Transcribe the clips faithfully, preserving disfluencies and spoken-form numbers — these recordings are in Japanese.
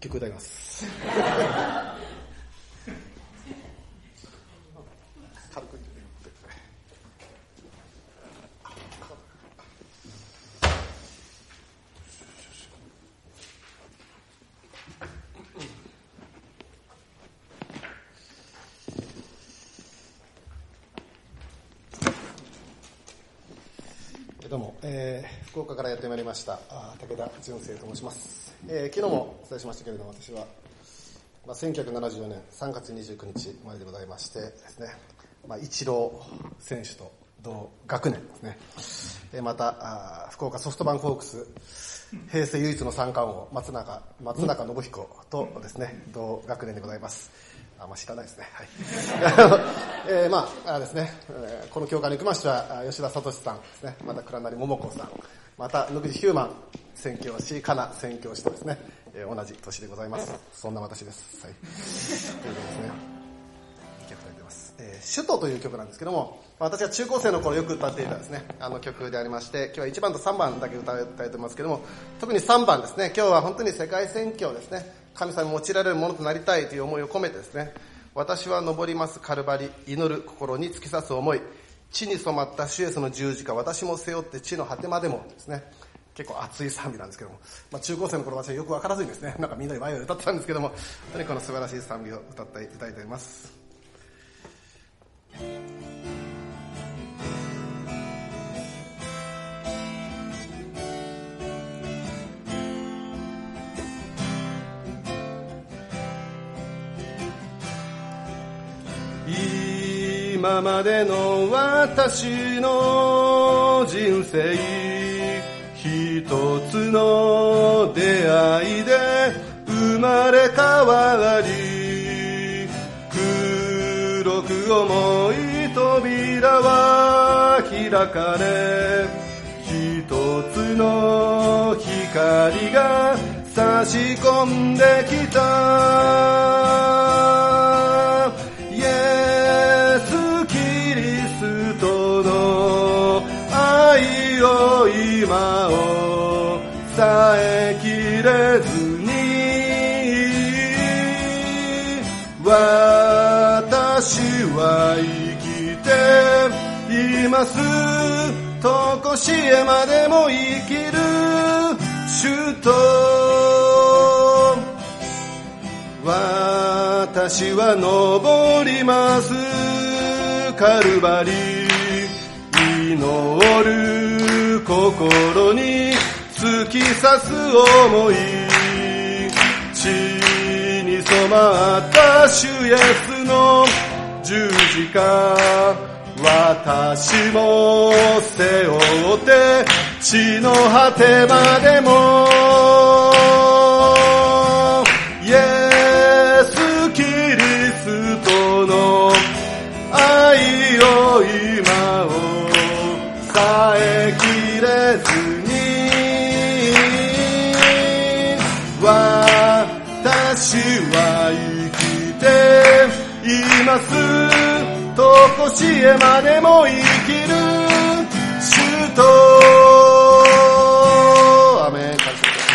曲歌います。軽く言ってどうも、えー、福岡からやってまいりました武田純正と申します。えー、昨日もお伝えしましたけれども、私は、まあ、せんきゅうひゃくななじゅうよねんさんがつにじゅうくにち生まれでございましてですね、まあ、イチロー選手と同学年ですね。えー、また福岡ソフトバンクホークス平成唯一の三冠王松中松中信彦とですね同学年でございます。あんま知らないですね。はい。えー、まあ、あですね、えー、この教会に行きましては、吉田聡さんですね、また倉成桃子さん、また野口ヒューマン宣教師、かな宣教師とですね、えー、同じ年でございます。そんな私です。はい。ということですね。いい曲が出てます。えー、首都という曲なんですけども、私は中高生の頃よく歌っていたですね、あの曲でありまして、今日はいちばんとさんばんだけ歌いたいと思いますけども、特にさんばんですね、今日は本当に世界宣教ですね、神様に用いられるものとなりたいという思いを込めてですね、私は登りますカルバリ、祈る心に突き刺す思い、地に染まった主イエスの十字架、私も背負って地の果てまでもですね、結構熱い賛美なんですけども、まあ、中高生の頃私はよくわからずにですね、なんかみんなでワイワイ歌ってたんですけども、本当にこの素晴らしい賛美を歌っていただいております。今までの私の人生、一つの出会いで生まれ変わり、黒く重い扉は開かれ、一つの光が差し込んできた。イエス・キリストの愛を今をさえきれずに、私は生きています。とこしえまでも生きる主と、私は登りますカルバリ、祈る心に突き刺す思い、地に染まった主イエスの十字架、私も背負って地の果てまでも、イエス・キリストの愛を今をさえきれずに、私は生きています。とこしえまでも生きる主と、アメン。感謝いたします。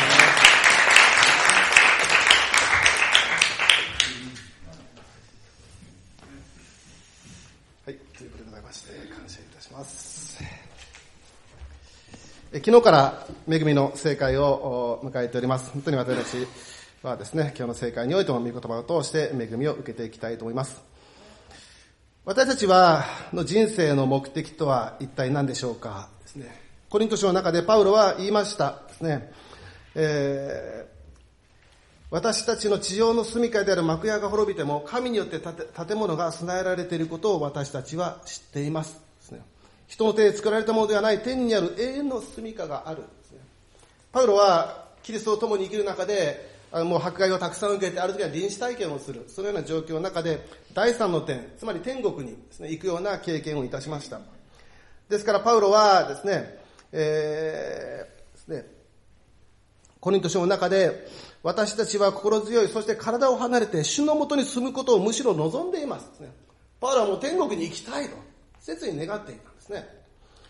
はい、ということでございまして、感謝いたします。え昨日から恵みの聖会を迎えております。本当に私たちはですね、今日の聖会においても御言葉を通して恵みを受けていきたいと思います。私たちはの人生の目的とは一体何でしょうかですね。コリント書の中でパウロは言いましたですね、えー、私たちの地上の住処である幕屋が滅びても神によって建物が備えられていることを私たちは知っていますですね。人の手で作られたものではない天にある永遠の住処があるですね。パウロはキリストと共に生きる中でもう迫害をたくさん受けて、ある時は臨死体験をする、そのような状況の中で第三の天、つまり天国にですね、行くような経験をいたしました。ですからパウロはですね、えー、ですね、コリント書の中で、私たちは心強い、そして体を離れて主のもとに住むことをむしろ望んでいますですね。パウロはもう天国に行きたいと切に願っていたんですね。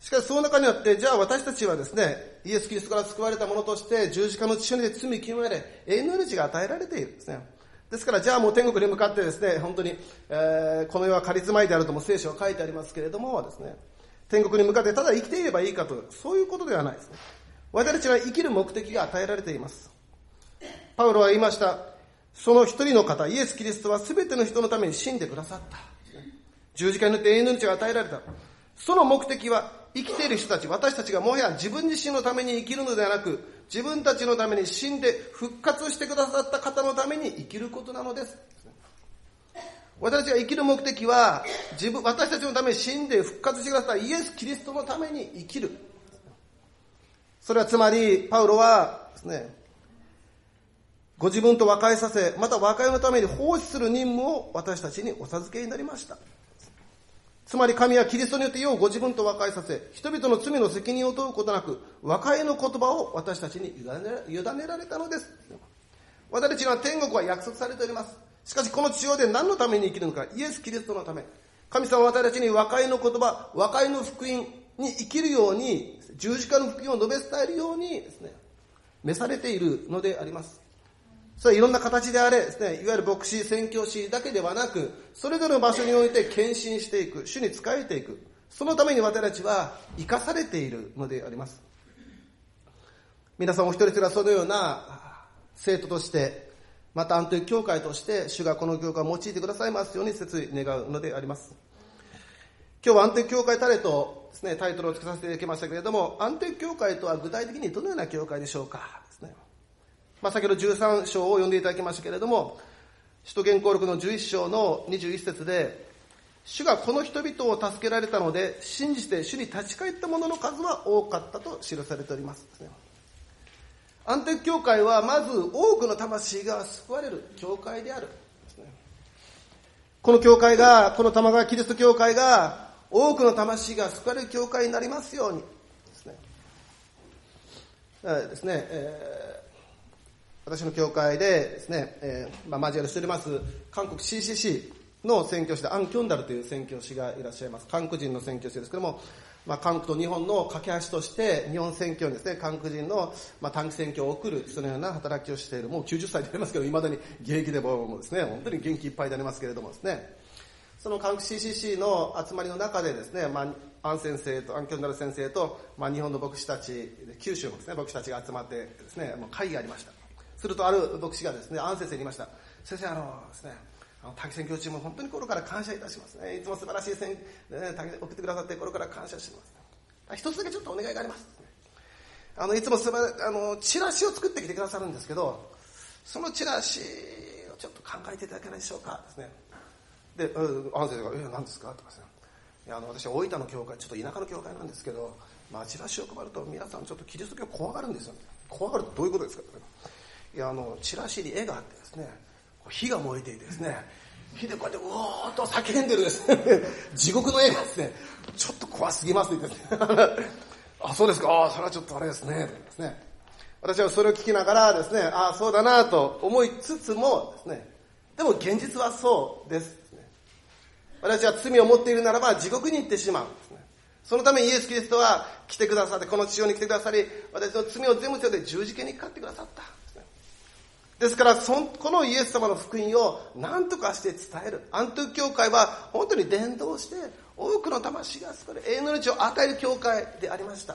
しかしその中にあって、じゃあ私たちはですね、イエス・キリストから救われた者として十字架の血で罪清められ、永遠の命が与えられているんですね。ですからじゃあもう天国に向かってですね、本当に、えー、この世は仮住まいであるとも聖書は書いてありますけれどもですね、天国に向かってただ生きていればいいかと、そういうことではないですね。私たちは生きる目的が与えられています。パウロは言いました。その一人の方、イエス・キリストは全ての人のために死んでくださった。十字架によって永遠の命が与えられた。その目的は生きている人たち、私たちがもはや自分自身のために生きるのではなく、自分たちのために死んで復活してくださった方のために生きることなのです。私たちが生きる目的は、自分、私たちのために死んで復活してくださったイエス・キリストのために生きる。それはつまり、パウロはですね、ご自分と和解させ、また和解のために奉仕する任務を私たちにお授けになりました。つまり神はキリストによって世をご自分と和解させ、人々の罪の責任を問うことなく、和解の言葉を私たちに委ね、委ねられたのです。私たちには天国は約束されております。しかしこの地上で何のために生きるのか、イエス・キリストのため。神様は私たちに和解の言葉、和解の福音に生きるように、十字架の福音を述べ伝えるようにですね、召されているのであります。それはいろんな形であれですね、いわゆる牧師、宣教師だけではなく、それぞれの場所において献身していく、主に仕えていく。そのために私たちは生かされているのであります。皆さんお一人一人はそのような生徒として、またアントニオ教会として、主がこの教会を用いてくださいますように切に願うのであります。今日はアントニオ教会タレとですね、タイトルを付けさせていただきましたけれども、アントニオ教会とは具体的にどのような教会でしょうかですね。まあ、先ほどじゅうさん章を読んでいただきましたけれども、使徒言行録のじゅういち章のにじゅういち節で、主がこの人々を助けられたので、信じて主に立ち返った者の数は多かったと記されております。アンテク教会はまず多くの魂が救われる教会である。この教会が、この玉川キリスト教会が、多くの魂が救われる教会になりますようにですね。えーですねえー私の教会でですね、えー、まあ、交わりしております、韓国 シーシーシー の宣教師で、アン・キョンダルという宣教師がいらっしゃいます。韓国人の宣教師ですけども、まあ、韓国と日本の架け橋として、日本宣教にですね、韓国人の、まあ、短期宣教を送る、そのような働きをしている、もうきゅうじゅっさいでありますけど、未だに現役でもですね、本当に元気いっぱいでありますけれどもですね、その韓国 シーシーシー の集まりの中でですね、まあ、アン先生と、アン・キョンダル先生と、まあ、日本の牧師たち、九州のですね、牧師たちが集まってですね、もう会議がありました。するとある牧師がですね、アン先生に言いました。先生、あのですね、あの、滝宣教チーム本当に心から感謝いたしますね。いつも素晴らしい宣、ね、送ってくださって心から感謝してます。一つだけちょっとお願いがあります。あの、いつも素晴ら、あの、チラシを作ってきてくださるんですけど、そのチラシをちょっと考えていただけないでしょうかですね。で、アン先生が、え、何ですかとかですね。いや、あの、私は大分の教会、ちょっと田舎の教会なんですけど、まあ、チラシを配ると皆さんちょっとキリスト教怖がるんですよ。怖がるってどういうことですか？いや、あの、チラシに絵があってですね、火が燃えていてですね、火でこうやってうおーっと叫んでるですね、地獄の絵がですね、ちょっと怖すぎますって言ってですね、あ、そうですか、ああ、それはちょっとあれですね、とですね。私はそれを聞きながらですね、ああ、そうだなと思いつつもですね、でも現実はそうです。私は罪を持っているならば地獄に行ってしまうんですね。そのためにイエス・キリストは来てくださって、この地上に来てくださり、私の罪を全部背負って十字架にかかってくださった。ですからそん、このイエス様の福音を何とかして伝える。アントニオ教会は本当に伝道して、多くの魂が救われ、永遠の命を与える教会でありました。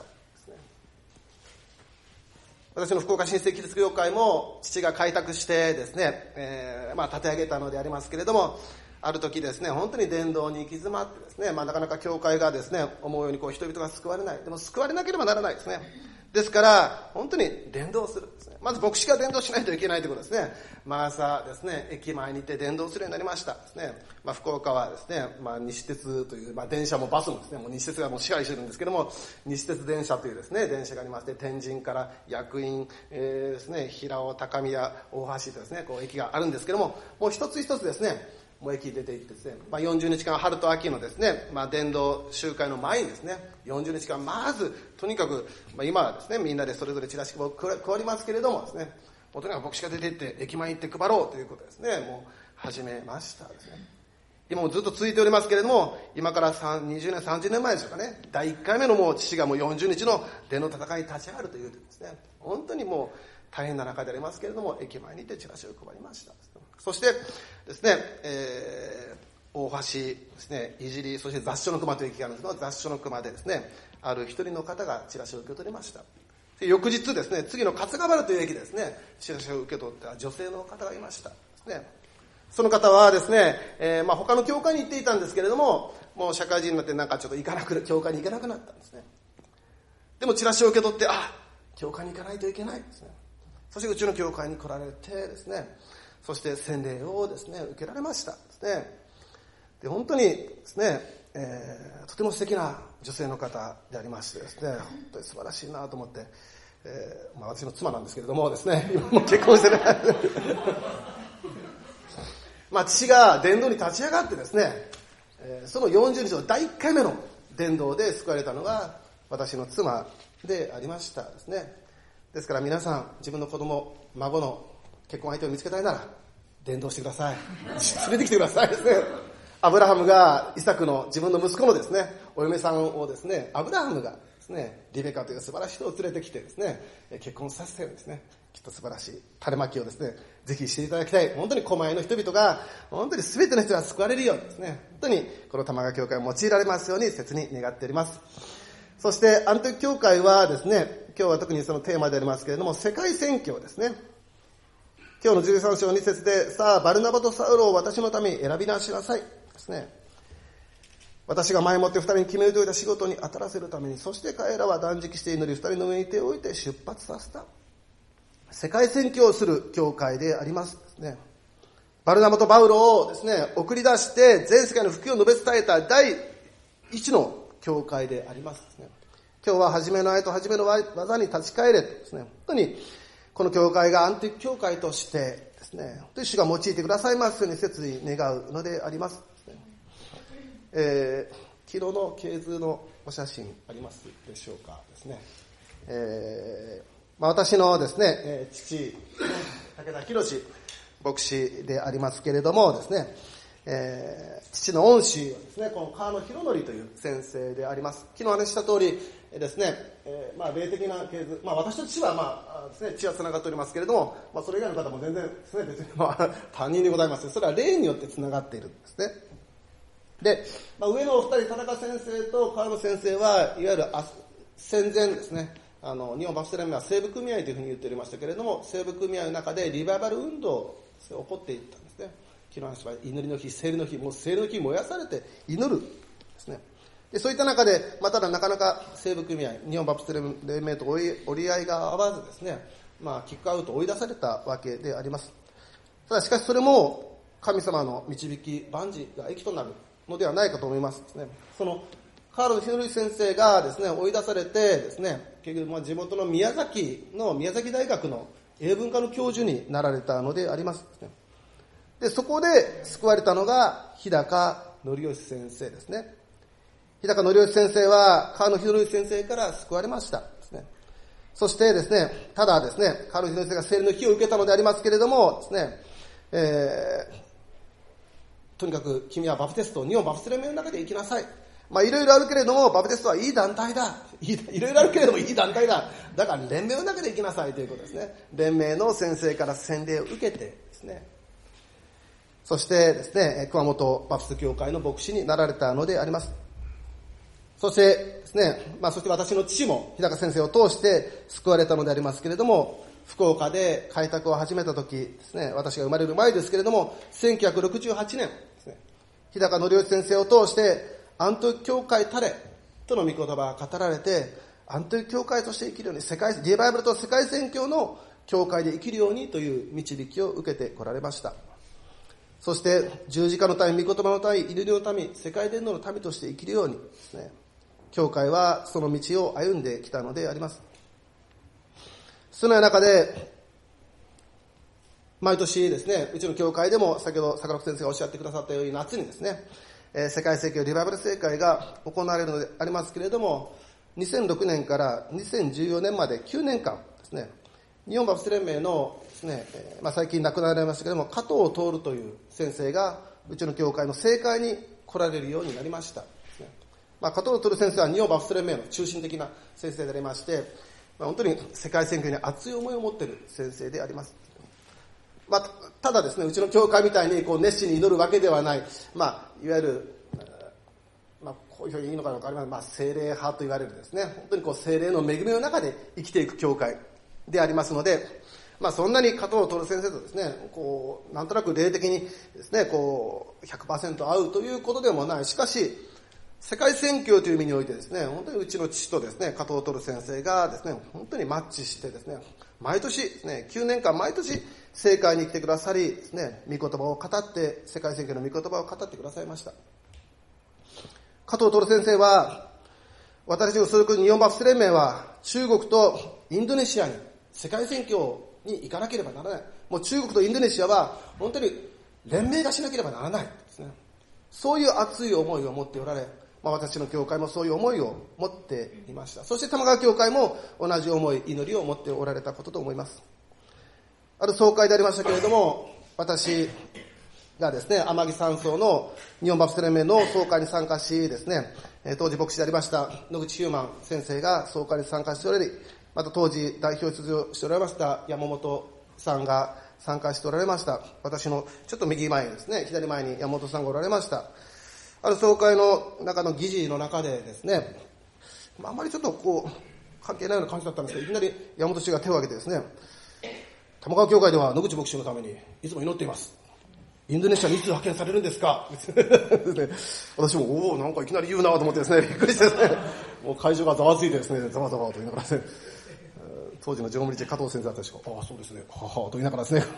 私の福岡新生キリスト教会も父が開拓してですね、えー、まあ立て上げたのでありますけれども、ある時ですね、本当に伝道に行き詰まってですね、まあなかなか教会がですね、思うようにこう人々が救われない。でも救われなければならないですね。ですから、本当に伝道するですね。まず牧師が伝道しないといけないということですね。まあ朝ですね、駅前に行って伝道するようになりましたですね。まあ福岡はですね、まあ西鉄という、まあ電車もバスもですね、もう西鉄がもう支配してるんですけども、西鉄電車というですね、電車がありまして、天神から薬院、えー、ですね、平尾、高宮、大橋とですね、こう駅があるんですけども、もう一つ一つですね、もう駅出て行ってですね、まあ、よんじゅうにちかん春と秋のですね、まあ、伝道集会の前にですね、よんじゅうにちかんまず、とにかく、まあ、今はですね、みんなでそれぞれチラシを配りますけれどもですね、もうとにかく牧師が出て行って、駅前に行って配ろうということですね、もう始めましたですね。 今もずっと続いておりますけれども、今からにじゅうねん、さんじゅうねんまえでしょうかね、だいいっかいめのもう父がもうよんじゅうにちの伝の戦いに立ち上がるというですね、本当にもう大変な中でありますけれども、駅前にてチラシを配りました。そしてですね、えー、大橋ですね、いじり、そして雑所の熊という駅があるんですが、雑所の熊でですね、ある一人の方がチラシを受け取りました。で翌日ですね、次の春日原という駅でですね、チラシを受け取った女性の方がいましたですね。その方はですね、えー、まあ他の教会に行っていたんですけれども、もう社会人になってなんかちょっと行かなく、教会に行けなくなったんですね。でもチラシを受け取って、あ、教会に行かないといけないですね。そしてうちの教会に来られてですね、そして洗礼をですね、受けられましたですね。で、本当にですね、えー、とても素敵な女性の方でありましてですね、本当に素晴らしいなと思って、えー、まあ私の妻なんですけれどもですね、今も結婚してない。まあ父が伝道に立ち上がってですね、えー、そのよんじゅうにちのだいいっかいめの伝道で救われたのが私の妻でありましたですね。ですから皆さん、自分の子供、孫の結婚相手を見つけたいなら、伝道してください。連れてきてくださいですね。アブラハムがイサクの自分の息子のですね、お嫁さんをですね、アブラハムがですね、リベカという素晴らしい人を連れてきてですね、結婚させてですね、きっと素晴らしい種まきをですね、ぜひしていただきたい。本当に狛江の人々が、本当に全ての人が救われるようにですね、本当にこの玉川教会を用いられますように切に願っております。そしてアントニオ教会はですね、今日は特にそのテーマでありますけれども、世界宣教ですね。今日のじゅうさん章に節で、さあバルナバとサウロを私のために選びなしなさいですね。私が前もって二人に決めておいた仕事に当たらせるために、そして彼らは断食して祈り、二人の上に手を置いて出発させた。世界宣教をする教会でありますですね。バルナバとパウロをですね、送り出して全世界の福音を述べ伝えた第一の教会でありますですね。今日は初めの愛と初めの技に立ち返れとですね、本当にこの教会がアンティーク教会としてですね、本当に主が用いてくださいますように切に願うのでありますですね。えー、昨日の系図のお写真ありますでしょうかですね。えーまあ、私のですね、えー、父、武田博牧師でありますけれどもですね、えー、父の恩師はですね、この川野博則という先生であります。昨日話した通りですね、えー、まあ霊的な系図、まあ私と父はまあですね、血は繋がっておりますけれども、まあそれ以外の方も全然ですね、別にまあ他人でございます。それは霊によって繋がっているんですね。で、まあ、上のお二人、田中先生と川野先生は、いわゆる戦前ですね、あの、日本バプテスト連盟は西部組合というふうに言っておりましたけれども、西部組合の中でリバイバル運動が起こっていったんですね。昨日話した祈りの日、聖霊の日、もう聖霊の日燃やされて祈るですね。で、そういった中で、まあ、ただなかなか西部組合、日本バプテスト連盟と折り合いが合わずですね、まあ、キックアウトを追い出されたわけであります。ただしかしそれも、神様の導き、万事が益となるのではないかと思いますですね。その、カール・ヒノリ先生がですね、追い出されてですね、結局、まあ、地元の宮崎の、宮崎大学の英文科の教授になられたのでありますですね。で、そこで救われたのが、日高則義先生ですね。日高則義先生は、川野博之先生から救われましたですね。そしてですね、ただですね、川野博之先生が聖霊の火を受けたのでありますけれどもですね、えー、とにかく君はバプテスト、日本バプテスト連盟の中で生きなさい。まあいろいろあるけれども、バプテストはいい団体だ。いろいろあるけれどもいい団体だ。だから連盟の中で生きなさいということですね。連盟の先生から洗礼を受けてですね、そしてですね、熊本バプテスト教会の牧師になられたのであります。そしてですね、まあそして私の父も日高先生を通して救われたのでありますけれども、福岡で開拓を始めた時ですね、私が生まれる前ですけれども、せんきゅうひゃくろくじゅうはちねんですね、日高則義先生を通して、アントニオ教会たれとの御言葉が語られて、アントニオ教会として生きるように、世界、リバイバルと世界宣教の教会で生きるようにという導きを受けてこられました。そして十字架の民、御言葉の民、祈りの民、世界伝道の民として生きるようにですね、教会はその道を歩んできたのであります。その中で、毎年ですね、うちの教会でも先ほど坂本先生がおっしゃってくださったように夏にですね、世界宣教リバイバル聖会が行われるのでありますけれども、にせんろくねんからにせんじゅうよねんまできゅうねんかんですね、日本バプテスト連盟のですね、まあ、最近亡くなられましたけれども、加藤徹という先生がうちの教会の政界に来られるようになりました。まあ、加藤徹先生は日本バプテスト連盟の中心的な先生でありまして、まあ、本当に世界選挙に熱い思いを持っている先生であります。まあ、ただですね、うちの教会みたいにこう熱心に祈るわけではない、まあ、いわゆる、まあ、こういうふうにいいのかどうかありません、まあ、聖霊派と言われるですね、本当にこう聖霊の恵みの中で生きていく教会でありますので、まあ、そんなに加藤徹先生とですね、こうなんとなく霊的にですね、こう ひゃくパーセント 合うということでもない。しかし世界宣教という意味においてですね、本当にうちの父とですね、加藤徹先生がですね、本当にマッチしてですね、毎年ですね、きゅうねんかん毎年政界に来てくださりですね、御言葉を語って、世界宣教の御言葉を語ってくださいました。加藤徹先生は、私の所属日本バプテスト連盟は中国とインドネシアに世界宣教に行かなければならない。もう中国とインドネシアは本当に連盟がしなければならないですね。そういう熱い思いを持っておられ、まあ、私の教会もそういう思いを持っていました。そして玉川教会も同じ思い、祈りを持っておられたことと思います。ある総会でありましたけれども、私がですね、天城山荘の日本バプテスト連盟の総会に参加しですね、当時牧師でありました野口ヒューマン先生が総会に参加しておられ、また当時代表出場しておられました山本さんが参加しておられました。私のちょっと右前にですね、左前に山本さんがおられました。ある総会の中の議事の中でですね、あんまりちょっとこう関係ないような感じだったんですけど、いきなり山本氏が手を挙げてですね、玉川教会では野口牧師のためにいつも祈っています。インドネシアにいつ派遣されるんですか私も、おお、なんかいきなり言うなと思ってですね、びっくりしてですね、もう会場がざわついてですね、ざわざわと言いながらですね、当時の常務理事加藤先生だったでしょうか、ああ、そうですね、ははと言いながらですね、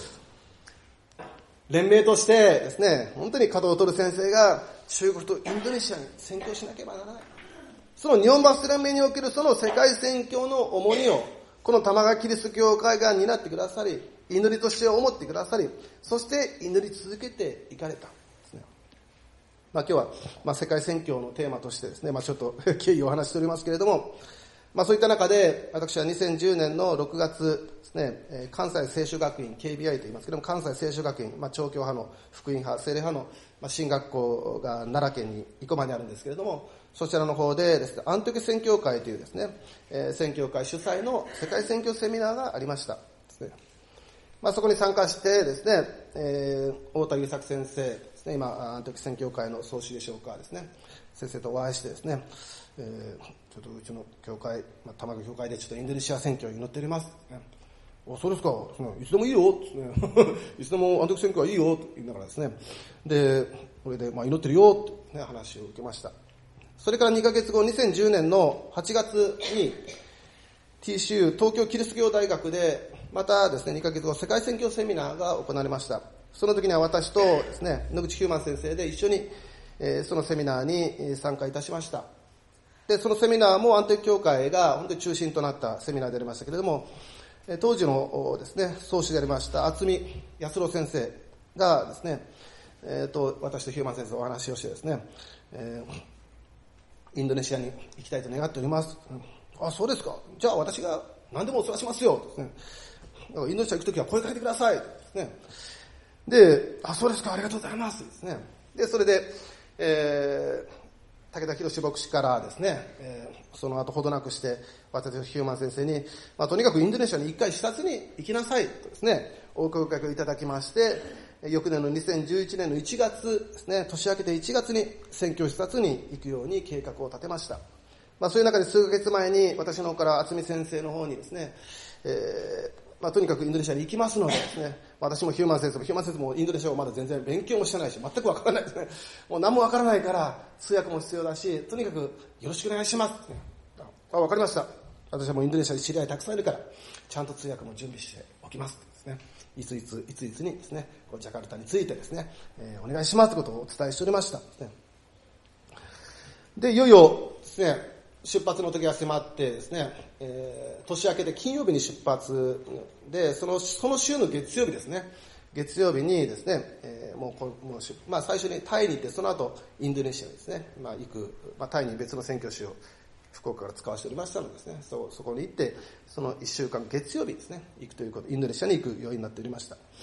連盟としてですね、本当に加藤徹先生が中国とインドネシアに宣教しなければならない。その日本バプテスト連盟におけるその世界宣教の重荷を、この玉川キリスト教会が担ってくださり、祈りとして思ってくださり、そして祈り続けていかれたですね。まあ、今日は、まあ、世界宣教のテーマとしてですね、まあ、ちょっと経緯をお話しておりますけれども、まあ、そういった中で私はにせんじゅうねんのろくがつですね、関西聖書学院 ケービーアイ と言いますけれども、関西聖書学院、まあ、調教派の福音派、聖霊派の、まあ、進学校が奈良県に生駒にあるんですけれども、そちらの方でですね、アントキ宣教会というですね、えー、宣教会主催の世界宣教セミナーがありましたですね。まあ、そこに参加してですね、えー、太田優作先生ですね、今アントキ宣教会の総司でしょうかですね、先生とお会いしてですね、えー、ちょっとうちの教会、まあ、玉川教会でちょっとインドネシア選挙を祈っております、ね。あ、そうですか、いつでもいいよですねいつでもアントキ選挙はいいよと言いながらですね、でこれでまあ祈ってるよと、ね、話を受けました。それからにかげつご、にせんじゅうねんのはちがつに ティーシーユー 東京キリスト教大学でまたですね、にかげつご世界宣教セミナーが行われました。その時には私とですね、野口ヒューマン先生で一緒に、えー、そのセミナーに参加いたしました。で、そのセミナーもアントキ教会が本当に中心となったセミナーでありましたけれども、当時のですね、創始でありました渥美康郎先生がですね、えー、と私とヒューマン先生とお話をしてですね、えーインドネシアに行きたいと願っております。あ、そうですか。じゃあ私が何でもお世話しますよ。ですね、インドネシア行くときは声かけてください。ですね、で、あ、そうですか。ありがとうございます。ですね。で、それで、えー、武田博牧師からですね、えー、その後ほどなくして、私とヒューマン先生に、まあ、とにかくインドネシアに一回視察に行きなさいとですね、お声掛けをいただきまして、翌年のにせんじゅういちねんのいちがつですね、年明けていちがつに宣教視察に行くように計画を立てました。まあ、そういう中で数ヶ月前に私の方から渥美先生の方にですね、えーまあ、とにかくインドネシアに行きますのでですね、私もヒューマン先生もヒューマン先生もインドネシアをまだ全然勉強もしてないし、全くわからないですね。もう何もわからないから通訳も必要だし、とにかくよろしくお願いします、ね。あ、わかりました。私はもうインドネシアに知り合いたくさんいるから、ちゃんと通訳も準備しておきますですね。いついついついつにですね、ジャカルタについてですね、えー、お願いしますということをお伝えしておりましたですね。で、いよいよですね、出発の時が迫ってですね、えー、年明けで金曜日に出発で、そのその週の月曜日ですね、月曜日にですね、えー、もうこもうまあ最初にタイに行って、その後インドネシアにですね、まあ行く、まあタイに別の宣教師を福岡から使わせておりましたのでですね、そ, そこに行って、そのいっしゅうかん月曜日ですね、行くということ、インドネシアに行くようになっておりました。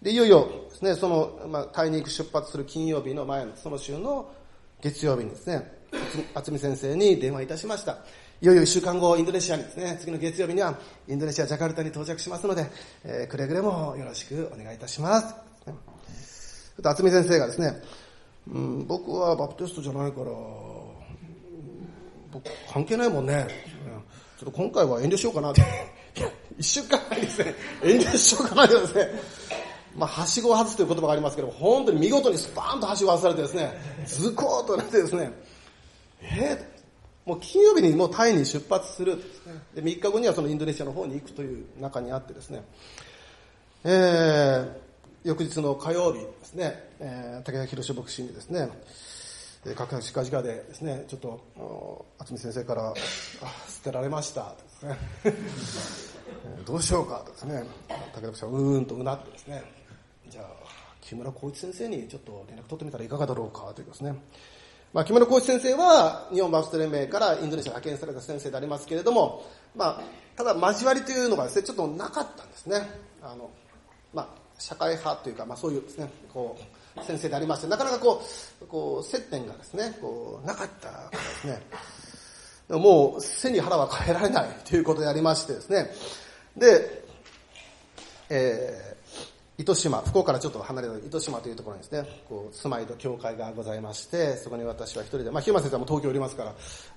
で、いよいよですね、その、まあ、タイに行く出発する金曜日の前の、その週の月曜日にですね、渥美先生に電話いたしました。いよいよいっしゅうかんご、インドネシアにですね、次の月曜日には、インドネシア、ジャカルタに到着しますので、えー、くれぐれもよろしくお願いいたします。渥美先生がですね、うん、僕はバプテストじゃないから、僕関係ないもんね。ちょっと今回は遠慮しようかなって。一週間前にですね、遠慮しようかなってですね、まあ、はしごを外すという言葉がありますけども、本当に見事にスパーンとはしごを外されてですね、ズコーとなってですね、えー、もう金曜日にもうタイに出発するですね。で、みっかごにはそのインドネシアの方に行くという中にあってですね、えー、翌日の火曜日ですね、えー、竹谷博牧師にですね、各々近々でですね、ちょっと、渥美先生から、捨てられましたですね。どうしようかとですね、竹田牧師はうーんとうなってですね、じゃあ、木村光一先生にちょっと連絡取ってみたらいかがだろうかというですね。まあ、木村光一先生は、日本バプテスト連盟からインドネシア派遣された先生でありますけれども、まあ、ただ交わりというのがですね、ちょっとなかったんですね。あの、まあ、社会派というか、まあそういうですね、こう、先生でありまして、なかなかこう、こう、接点がですね、こう、なかったからですね、もう背に腹は変えられないということでありましてですね、で、えー、糸島、福岡からちょっと離れた糸島というところにですね、こう、住まいと教会がございまして、そこに私は一人で、まあ、日山先生も東京おりますから、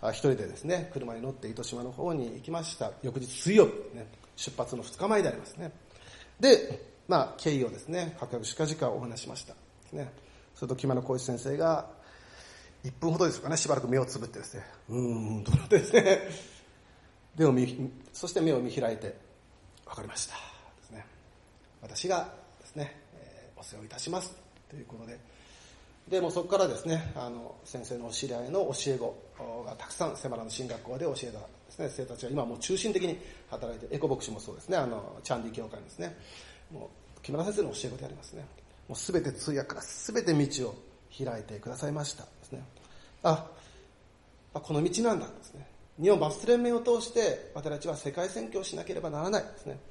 一人でですね、車に乗って糸島の方に行きました。翌日水曜日、ね、出発の二日前でありますね。で、まあ、経緯をですね、各々近々お話しました。ですね。それと木村光一先生が、いっぷんほどですかね、しばらく目をつぶってですね、うーんとなってですね、目を見、そして目を見開いて、わかりました。ですね。私がですね、えー、お世話いたします。ということで、で、もうそこからですね、あの、先生のお知り合いの教え子がたくさん、セマラの進学校で教えたですね、生徒たちが今もう中心的に働いて、エコ牧師もそうですね、あの、チャンディ教会ですね、もう木村先生の教え子でありますね。もうすべて通訳からすべて道を開いてくださいましたですね。あ、この道なんだですね。日本バプテスト連盟を通して私たちは世界宣教をしなければならないですね。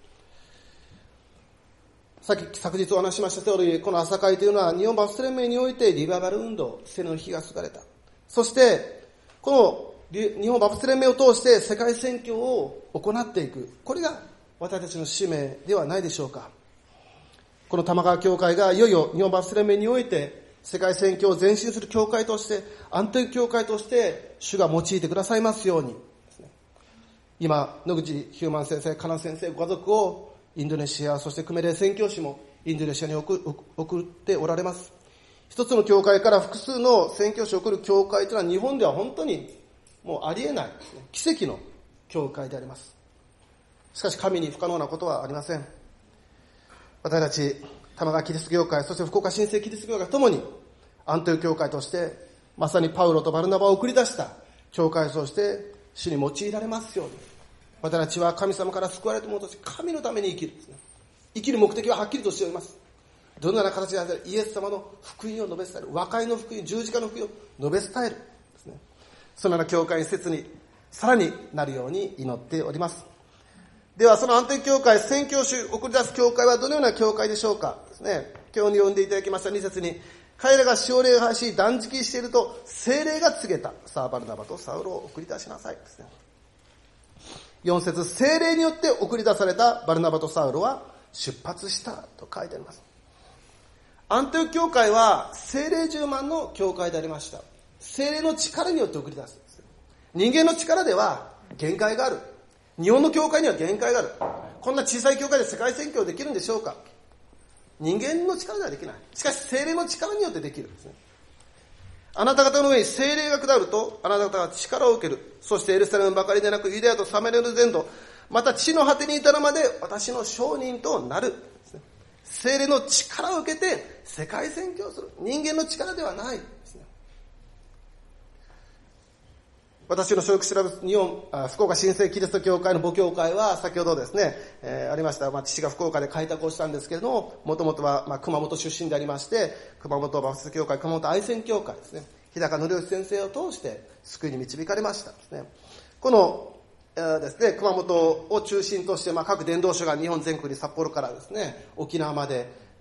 さっき昨日お話ししました通り、この朝会というのは日本バプテスト連盟においてリバイバル運動、聖の火が注がれた。そしてこの日本バプテスト連盟を通して世界宣教を行っていく。これが私たちの使命ではないでしょうか。この玉川教会がいよいよ日本バプテスト連盟において世界宣教を前進する教会として、安定教会として主が用いてくださいますようにですね。今、野口ヒューマン先生、カナン先生、ご家族をインドネシア、そしてクメレー宣教師もインドネシアに送っておられます。一つの教会から複数の宣教師を送る教会というのは日本では本当にもうありえないですね。奇跡の教会であります。しかし神に不可能なことはありません。私たち、玉川キリスト教会、そして福岡新生キリスト教会ともに、安定教会として、まさにパウロとバルナバを送り出した教会として、主に用いられますように。私たちは神様から救われた者として、神のために生きるですね。生きる目的ははっきりとしております。どのような形であれイエス様の福音を述べ伝える。和解の福音、十字架の福音を述べ伝えるですね。そのような教会に切に、さらになるように祈っております。では、その安定教会、宣教師を送り出す教会はどのような教会でしょうかですね。今日に読んでいただきましたに節に、彼らが使用礼拝し断食していると聖霊が告げた。さあ、バルナバとサウロを送り出しなさいですね。よん節、聖霊によって送り出されたバルナバとサウロは出発したと書いてあります。アンテオ教会は聖霊充満の教会でありました。聖霊の力によって送り出す。人間の力では限界がある。日本の教会には限界がある。こんな小さい教会で世界宣教できるんでしょうか。人間の力ではできない。しかし聖霊の力によってできるんですね。あなた方の上に聖霊が下ると、あなた方は力を受ける。そしてエルサレムばかりでなく、ユダヤとサマリアの全土、また地の果てに至るまで私の証人となる。聖霊の力を受けて世界宣教する。人間の力ではないですね。私の所属する日本、福岡新生キリスト教会の母教会は先ほどですね、えー、ありました、まあ、父が福岡で開拓をしたんですけれども、もともとは、まあ、熊本出身でありまして、熊本バプテスト教会、熊本愛宣教会ですね、日高則義先生を通して救いに導かれましたですね。この、えー、ですね、熊本を中心として、まあ、各伝道所が日本全国に札幌からですね、沖縄まで、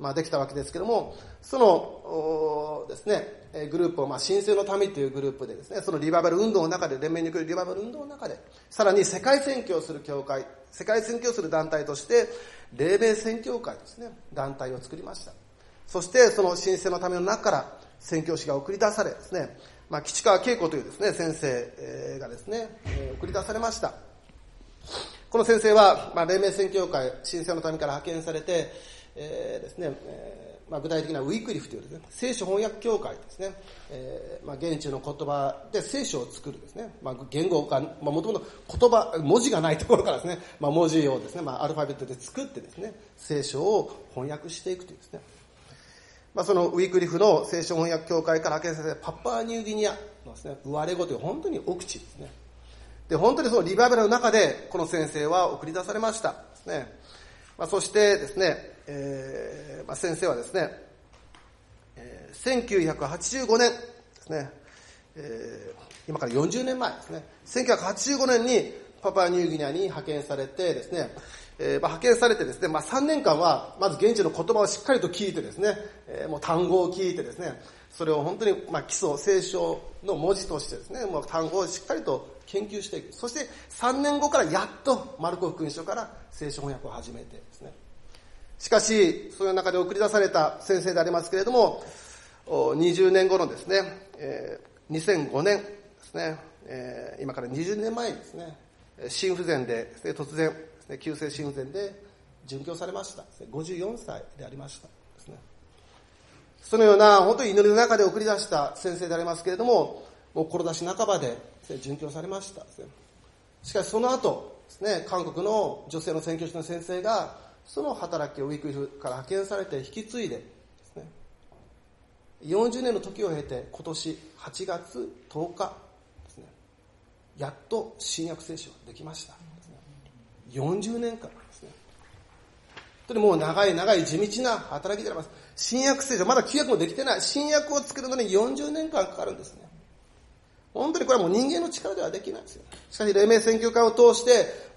まあ、できたわけですけども、そのですね、グループを、まあ、神聖の民というグループでですね、そのリバイバル運動の中で、連盟に来るリバイバル運動の中で、さらに世界宣教する教会、世界宣教する団体として、黎明宣教会ですね、団体を作りました。そして、その神聖の民の中から、宣教師が送り出されですね、まあ、吉川恵子というですね、先生がですね、送り出されました。この先生は、まあ、黎明宣教会、神聖の民から派遣されて、えー、ですね、えーまあ、具体的なウィークリフというですね、聖書翻訳協会ですね、えーまあ、現地の言葉で聖書を作るですね、まあ、言語化、まあ、もともと言葉、文字がないところからですね、まあ、文字をですね、まあ、アルファベットで作ってですね、聖書を翻訳していくというですね、まあ、そのウィークリフの聖書翻訳協会から派遣されて、パプアニューギニアのですね、ウアレ語という本当に奥地ですね。で、本当にそのリバイバルの中で、この先生は送り出されましたですね。まあ、そしてですね、えーまあ、先生はですね、えー、せんきゅうひゃくはちじゅうごねんですね、えー、今からよんじゅうねんまえですね、せんきゅうひゃくはちじゅうごねんにパプアニューギニアに派遣されてですね、えーまあ、派遣されてですね、まあ、さんねんかんはまず現地の言葉をしっかりと聞いてですね、えー、もう単語を聞いてですね、それを本当にまあ基礎聖書の文字としてですね、もう単語をしっかりと研究していく。そしてさんねんごからやっとマルコ福音書から聖書翻訳を始めてですね。しかし、そういう中で送り出された先生でありますけれども、にじゅうねんごのですね、えー、にせんごねんですね、えー、今からにじゅうねんまえにですね、心不全でですね、突然ですね、急性心不全で殉教されました。ごじゅうよんさいでありましたですね。そのような本当に祈りの中で送り出した先生でありますけれども、もう志半ばで殉教されました。しかしその後ですね、韓国の女性の宣教師の先生がその働きをウィークリフから派遣されて引き継いでですね、よんじゅうねんの時を経て今年はちがつとおかですね、やっと新約聖書ができましたですね。よんじゅうねんかんですね。本当にもう長い長い地道な働きであります。新約聖書、まだ旧約もできてない。新約を作るのによんじゅうねんかんかかるんですね。本当にこれはもう人間の力ではできないですよ。しかし、黎明宣教会を通して、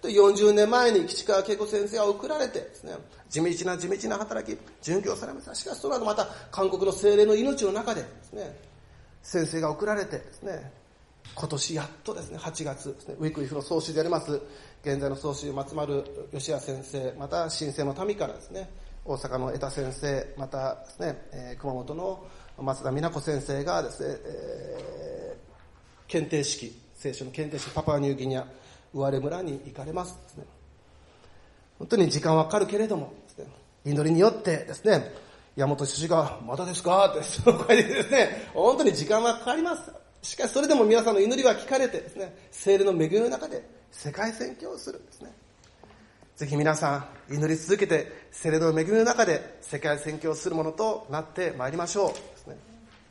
よんじゅうねんまえに吉川恵子先生は送られてですね、地道な地道な働き、殉教されました。しかし、その後また韓国の精霊の命の中でですね、先生が送られてですね、今年やっとですね、はちがつですね、ウィークリフの総主であります、現在の総主松丸義也先生、また神聖の民からですね、大阪の江田先生、またですね、えー、熊本の松田美奈子先生がですね、えー、検定式、聖書の検定式、パプアニューギニア、ウアレ村に行かれますですね。本当に時間はかかるけれどもですね、祈りによってですね、山本主事が、まだですかって、その声でですね、本当に時間はかかります。しかしそれでも皆さんの祈りは聞かれてですね、聖霊の恵みの中で世界宣教をするですね。ぜひ皆さん、祈り続けて、聖霊の恵みの中で世界宣教をするものとなってまいりましょうですね。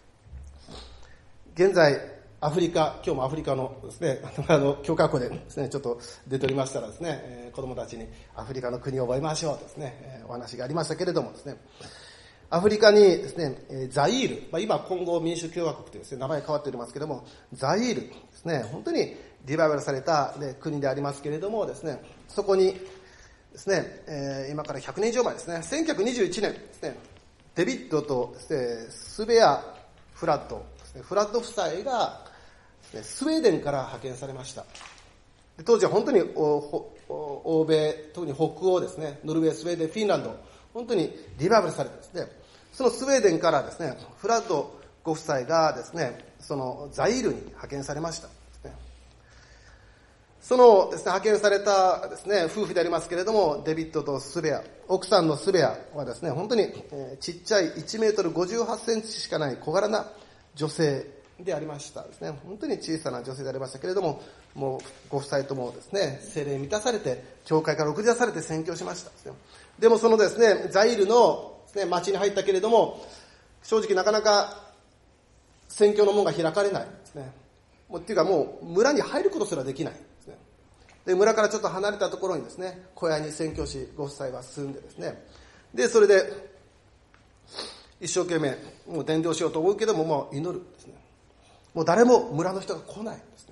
現在、アフリカ、今日もアフリカのですね、あの、教科校でですね、ちょっと出ておりましたらですね、えー、子供たちにアフリカの国を覚えましょうとですね、えー、お話がありましたけれどもですね、アフリカにですね、えー、ザイール、まあ、今、コンゴ民主共和国というですね、名前変わっておりますけれども、ザイールですね、本当にリバイバルされた、ね、国でありますけれどもですね、そこに、ですね、えー、今からひゃくねん以上前ですね、せんきゅうひゃくにじゅういちねんですね、デビッドとですね、スベア・フラッドですね、フラッド夫妻がですね、スウェーデンから派遣されました。で当時は本当に欧米、特に北欧ですね、ノルウェー、スウェーデン、フィンランド、本当にリバイバルされてですね、そのスウェーデンからですね、フラッドご夫妻がですね、そのザイールに派遣されました。そのですね、派遣されたですね、夫婦でありますけれども、デビッドとスベア、奥さんのスベアはですね、本当に、えー、ちっちゃいいちメートルごじゅうはちセンチしかない小柄な女性でありましたですね。本当に小さな女性でありましたけれども、もうご夫妻ともですね、聖霊に満たされて、教会から送り出されて宣教しましたですね。でもそのですね、ザイールのですね、町に入ったけれども、正直なかなか宣教の門が開かれないですね。もうっていうかもう村に入ることすらできない。で、村からちょっと離れたところにですね、小屋に宣教師ご夫妻は住んでですね、で、それで、一生懸命、もう伝道しようと思うけども、もう祈るですね。もう誰も村の人が来ないですね。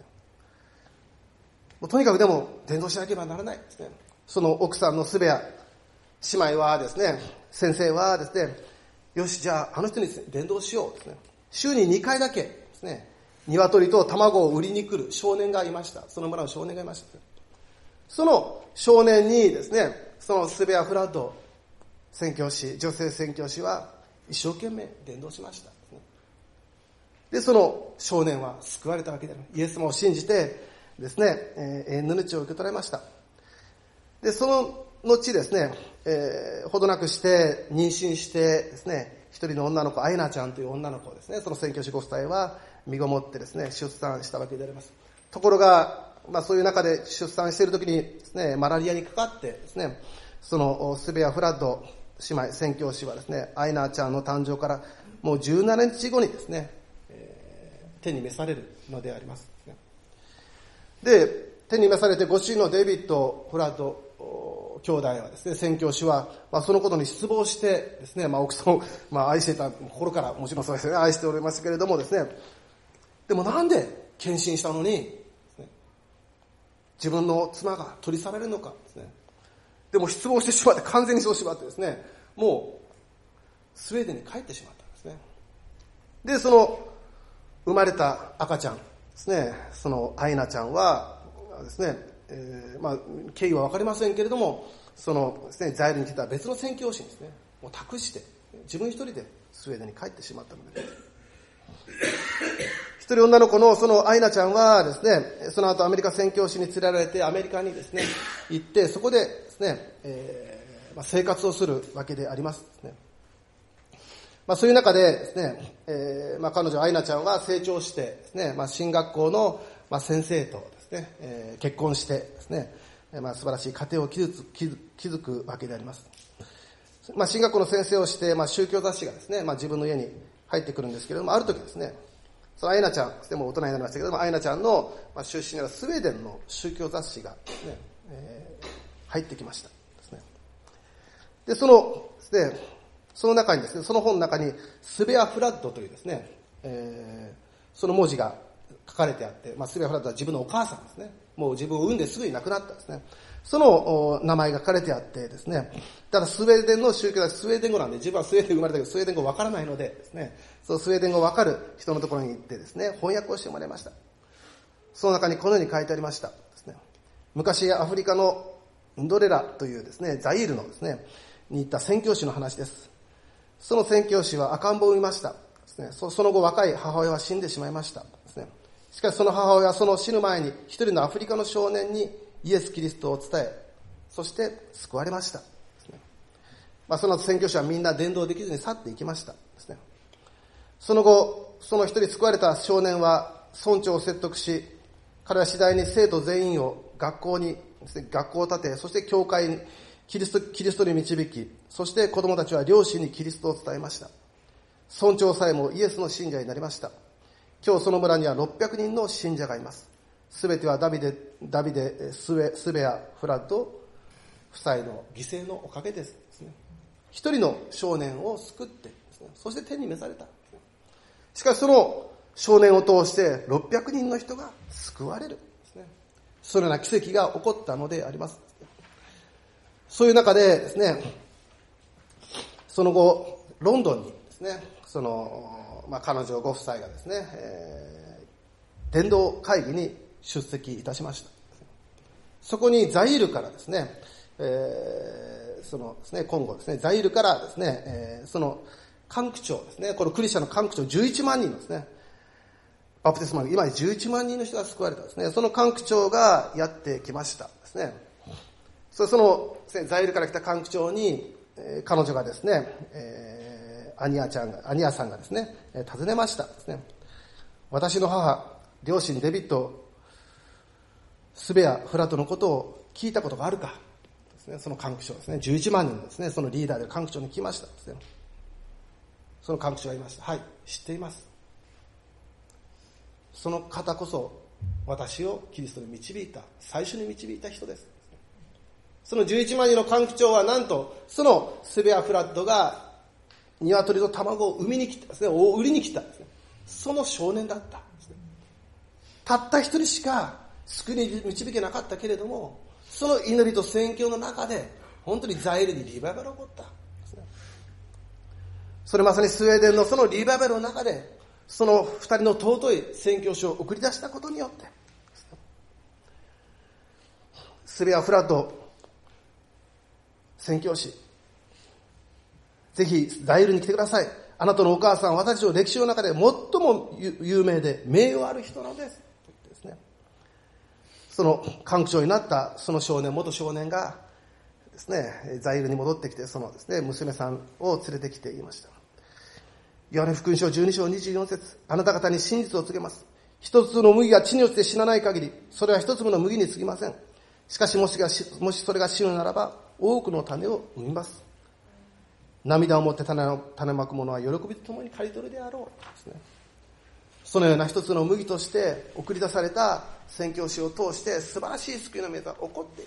もうとにかくでも、伝道しなければならないですね。その奥さんのスベア、 姉妹はですね、先生はですね、よし、じゃああの人に伝道しようですね。週ににかいだけですね、鶏と卵を売りに来る少年がいました。その村の少年がいました。その少年にですね、そのスベア・フラッド宣教師、女性宣教師は一生懸命伝道しました。で、その少年は救われたわけである。イエス様を信じてですね、えー、永遠の命を受け取られました。で、その後ですね、えー、ほどなくして妊娠してですね、一人の女の子、アイナちゃんという女の子をですね、その宣教師ご夫妻は身ごもってですね、出産したわけであります。ところが、まあそういう中で出産している時にですね、マラリアにかかってですね、そのスベア・フラッド姉妹宣教師はですね、アイナちゃんの誕生からもうじゅうななにちごにですね、えー、天に召されるのであります。で、天に召されてご主人のデイビッド・フラッド兄弟はですね、宣教師は、まあ、そのことに失望してですね、まあ、奥さんを、まあ、愛してた心からもちろんそうですよね、愛しておりますけれどもですね、でもなんで献身したのに自分の妻が取り去られるのかですね。でも失望してしまって、完全にそうしまってですね、もうスウェーデンに帰ってしまったんですね。で、その生まれた赤ちゃんですね、そのアイナちゃんはですね、えー、まあ経緯はわかりませんけれども、そのですね、ザイルに来た別の宣教師にですね、もう託して自分一人でスウェーデンに帰ってしまったので、一人女の子のそのアイナちゃんはですね、その後アメリカ宣教師に連れられてアメリカにですね、行って、そこでですね、えーまあ、生活をするわけでありますですね。まあそういう中でですね、えー、まあ彼女アイナちゃんは成長してですね、まあ進学校のまあ先生とですね、えー、結婚してですね、まあ素晴らしい家庭を築く、築築くわけであります。まあ進学校の先生をして、まあ宗教雑誌がですね、まあ自分の家に入ってくるんですけれども、ある時ですね、そのアイナちゃん、でも大人になりましたけれども、アイナちゃんの出身がスウェーデンの宗教雑誌がですね、えー、入ってきましたですね。で、そのですね、その中にですね、その本の中にスベア・フラッドというですね、えー、その文字が書かれてあって、まあ、スベア・フラッドは自分のお母さんですね。もう自分を産んですぐに亡くなったですね。その名前が書かれてあってですね、ただスウェーデンの宗教はスウェーデン語なんで、自分はスウェーデン生まれたけどスウェーデン語わからないのでですね、そのスウェーデン語わかる人のところに行ってですね、翻訳をしてもらいました。その中にこのように書いてありましたですね。昔アフリカのンドレラというですね、ザイールのですね、に行った宣教師の話です。その宣教師は赤ん坊を産みましたですね。その後若い母親は死んでしまいましたですね。しかしその母親はその死ぬ前に一人のアフリカの少年にイエス・キリストを伝え、そして救われましたですね。まあ、その後宣教師はみんな伝道できずに去っていきましたですね。その後、その一人救われた少年は村長を説得し、彼は次第に生徒全員を学校にですね、学校を建て、そして教会にキリスト、キリストに導き、そして子供たちは両親にキリストを伝えました。村長さえもイエスの信者になりました。今日その村にはろっぴゃくにんの信者がいます。すべてはダビデ、ダビデ、スベ、スベア、フラッド夫妻の犠牲のおかげですですね。一人の少年を救ってですね、そして天に召された。しかしその少年を通してろっぴゃくにんの人が救われるですね。そのような奇跡が起こったのであります。そういう中でですね、その後ロンドンにですね、そのまあ彼女ご夫妻がですね、えー、伝道会議に出席いたしました。そこにザイールからですね、えー、そのですね、今後ですね、ザイールからですね、えー、その管区長ですね、このクリスチャンの管区長じゅういちまんにんのですね、バプテスマの今じゅういちまんにんの人が救われたですね、その管区長がやってきましたですね。そのザイールから来た管区長に、えー、彼女がですね、えー、アニアちゃんが、アニアさんがですね、尋ねましたですね。私の母、両親デビッド、スベア、フラトのことを聞いたことがあるかですね、その管区長ですね、じゅういちまんにんですね、そのリーダーで管区長に聞きましたですね。その管区長が言いました。はい、知っています。その方こそ私をキリストに導いた、最初に導いた人です。そのじゅういちまんにんの管区長はなんと、そのスベア・フラッドが鶏と卵を産みに来たですね、を売りに来たですね、その少年だったですね。たった一人しか救いに導けなかったけれども、その祈りと宣教の中で本当にザイールにリバイバルが起こったですね。それまさにスウェーデンのそのリバイバルの中で、その二人の尊い宣教師を送り出したことによって、スベア・フラッド宣教師、ぜひザイールに来てください。あなたのお母さんは私の歴史の中で最も有名で名誉ある人なんです。ですね。その環境になったその少年、元少年がですね、ザイールに戻ってきて、そのですね、娘さんを連れてきていました。ヨハネ福音書じゅうに章にじゅうよん節、あなた方に真実を告げます。一つの麦が地に落ちて死なない限り、それは一粒の麦に過ぎません。しかしもしがもしそれが死ぬならば、多くの種を生みます。涙を持って種を種まく者は喜びとともに刈り取るであろうですね。そのような一つの麦として送り出された宣教師を通して素晴らしい救いの目が起こっていった。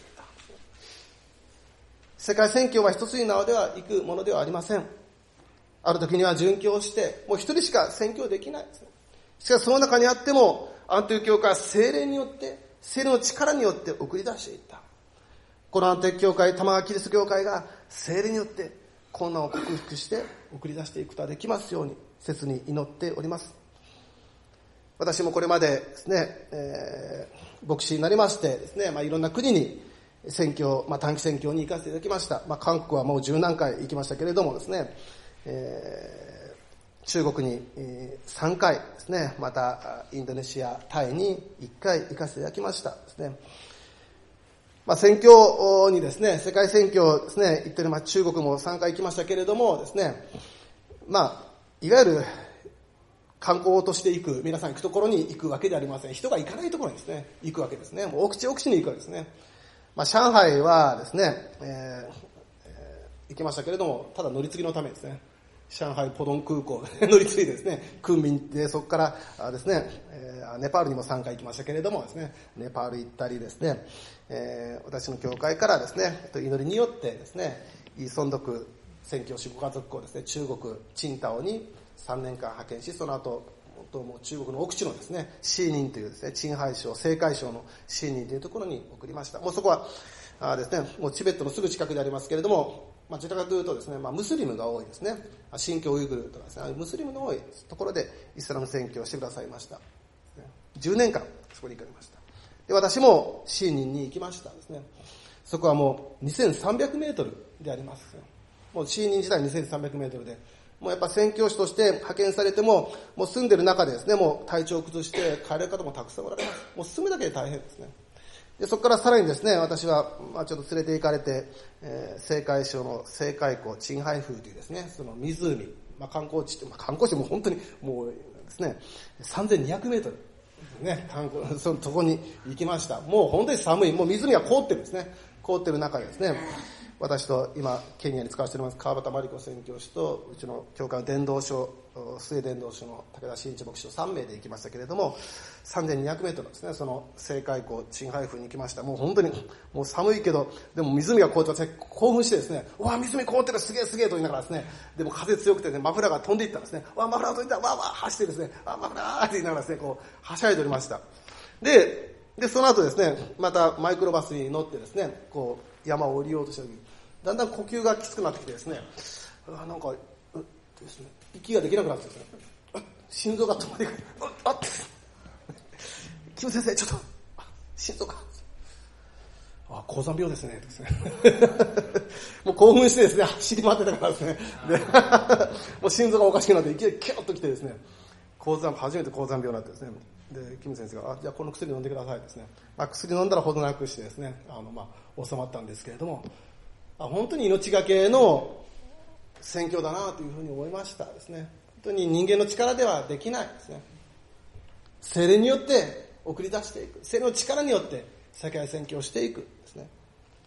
世界宣教は一つに縄では行くものではありません。ある時には殉教して、もう一人しか宣教できないです。しかしその中にあっても、アンティオ教会は聖霊によって、聖霊の力によって送り出していった。このアンティオ教会、玉川キリスト教会が聖霊によって困難を克服して送り出していくことができますように、切に祈っております。私もこれまでですね、えー、牧師になりましてですね、まあ、いろんな国に宣教、まあ、短期宣教に行かせていただきました。まあ、韓国はもう十何回行きましたけれどもですね、えー、中国にさんかいですね、またインドネシア、タイにいっかい行かせていただきましたですね。まあ、宣教にですね、世界宣教ですね、行ってる、まあ、中国もさんかい行きましたけれどもですね、まあ、いわゆる観光として行く、皆さん行くところに行くわけではありません。人が行かないところにですね、行くわけですね。もう奥地奥地に行くわけですね。まあ、上海はですね、えーえー、行きましたけれども、ただ乗り継ぎのためですね。上海ポドン空港乗り継いでですね、クンミンでそこからですね、えー、ネパールにもさんかい行きましたけれどもですね、ネパール行ったりですね、えー、私の教会からですね、祈りによってですね、イ・ソンドク宣教師ご家族をですね、中国チンタオにさんねんかん派遣し、その後もう中国の奥地のですね、シーニンというですね、チンハイ省、青海省のシーニンというところに送りました。もうそこはあですね、もうチベットのすぐ近くでありますけれども、まあ、どちらかというとですね、まあ、ムスリムが多いですね。新疆ウイグルとかですね、ムスリムの多いところでイスラム宣教をしてくださいました。じゅうねんかんそこに行かれました。で、私もシーニンに行きましたですね。そこはもうにせんさんびゃくメートルであります。もうシーニン自体にせんさんびゃくメートルで、もうやっぱ宣教師として派遣されても、もう住んでる中でですね、もう体調を崩して帰れる方もたくさんおられます。もう住むだけで大変ですね。で、そこからさらにですね、私は、まあ、ちょっと連れて行かれて、えー、青海省の青海湖、チンハイフーというですね、その湖、まあ、観光地って、まあ、観光地も本当にもうですね、さんぜんにひゃくメートル、ね、観光、そのとこに行きました。もう本当に寒い、もう湖が凍ってるんですね。凍ってる中でですね、私と今、ケニアに使わせております川端真理子宣教師と、うちの教会の伝道所、スウェーデン伝道所の武田真一牧師とさんめいで行きましたけれども、さんぜんにひゃくメートルですね、その青海湖、チンハイフに行きました。もう本当に、もう寒いけど、でも湖が凍って私、興奮してですね、うわ、湖凍ってる、すげえすげえと言いながらですね、でも風強くてね、マフラーが飛んでいったんですね。わ、マフラーが飛んでいった、わわ走ってですね、あ、マフラーって言いながらですね、こう、はしゃいでおりました。で、で、その後ですね、またマイクロバスに乗ってですね、こう、山を降りようとした時に、だんだん呼吸がきつくなってきてですね、あなんか、うですね、息ができなくなってですね、心臓が止まりくる、あっ、キム先生、ちょっと、心臓が、あ、高山病ですね、ですねもう興奮してですね、走り回ってたからですね、でもう心臓がおかしくなって、いきなりキュッときてですね、高山、初めて高山病になってですね、で、キム先生が、あ、じゃあこの薬飲んでくださいですね。まあ、薬飲んだらほどなくしてですね、あの、まあ、収まったんですけれども、本当に命がけの宣教だなというふうに思いましたですね。本当に人間の力ではできないですね。聖霊によって送り出していく。聖霊の力によって世界宣教をしていくですね。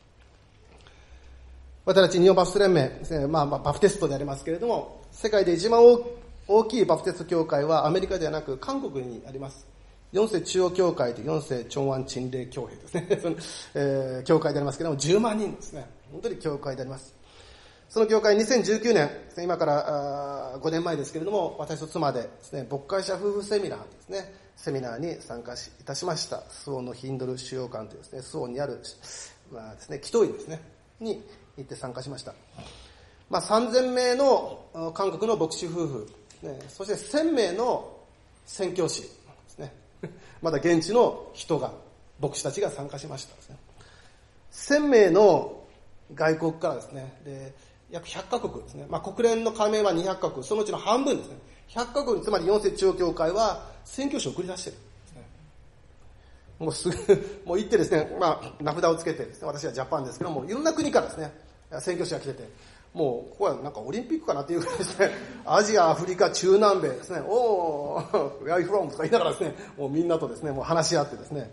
私たち日本バプテスト連盟ですね、まあ、まあバプテストでありますけれども、世界で一番大きいバプテスト教会はアメリカではなく韓国にあります。四世中央教会と四世長安鎮霊教会ですね。その、えー、教会でありますけれども、じゅうまんにんですね。本当に教会であります。その教会にせんじゅうきゅうねん、今からごねんまえですけれども、私と妻でですね、牧会者夫婦セミナーですね、セミナーに参加しいたしました。スオンのヒンドル主要館というですね、スオンにある、まあですね、祈祷院ですね、に行って参加しました。まあ、さんぜんめいの韓国の牧師夫婦、ね、そしてせんめいの宣教師ですね。まだ現地の人が、牧師たちが参加しましたですね。せんめいの外国からですね、で約ひゃっかこくですね、まあ、国連の加盟はにひゃっかこく、そのうちの半分ですね、ひゃっかこく、つまり四世中央教会は宣教師を送り出している。もうすぐ、もう行ってですね、まあ、名札をつけてですね、私はジャパンですけども、いろんな国からですね、宣教師が来てて、もう、ここはなんかオリンピックかなっていうぐらいですね、アジア、アフリカ、中南米ですね、おー、where are you from? とか言いながらですね、もうみんなとですね、もう話し合ってですね、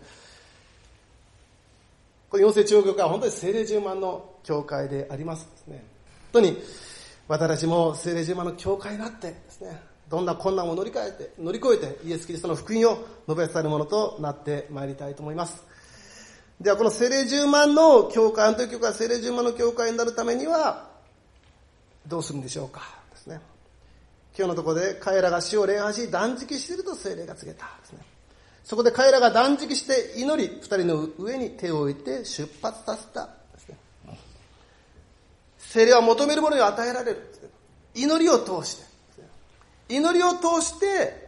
この四世中央教会は本当に聖霊充満の教会でありますですね。本当に、私たちも聖霊充満の教会になってですね、どんな困難を乗り換えて、乗り越えて、イエス・キリストの福音を述べ伝えるものとなってまいりたいと思います。では、この聖霊充満の教会、アントニオ教会、聖霊充満の教会になるためには、どうするんでしょうかですね。今日のところで、彼らが主を礼拝し、断食していると聖霊が告げたですね。そこで彼らが断食して祈り、二人の上に手を置いて出発させたですね。聖霊は求めるものに与えられる。祈りを通して、祈りを通して、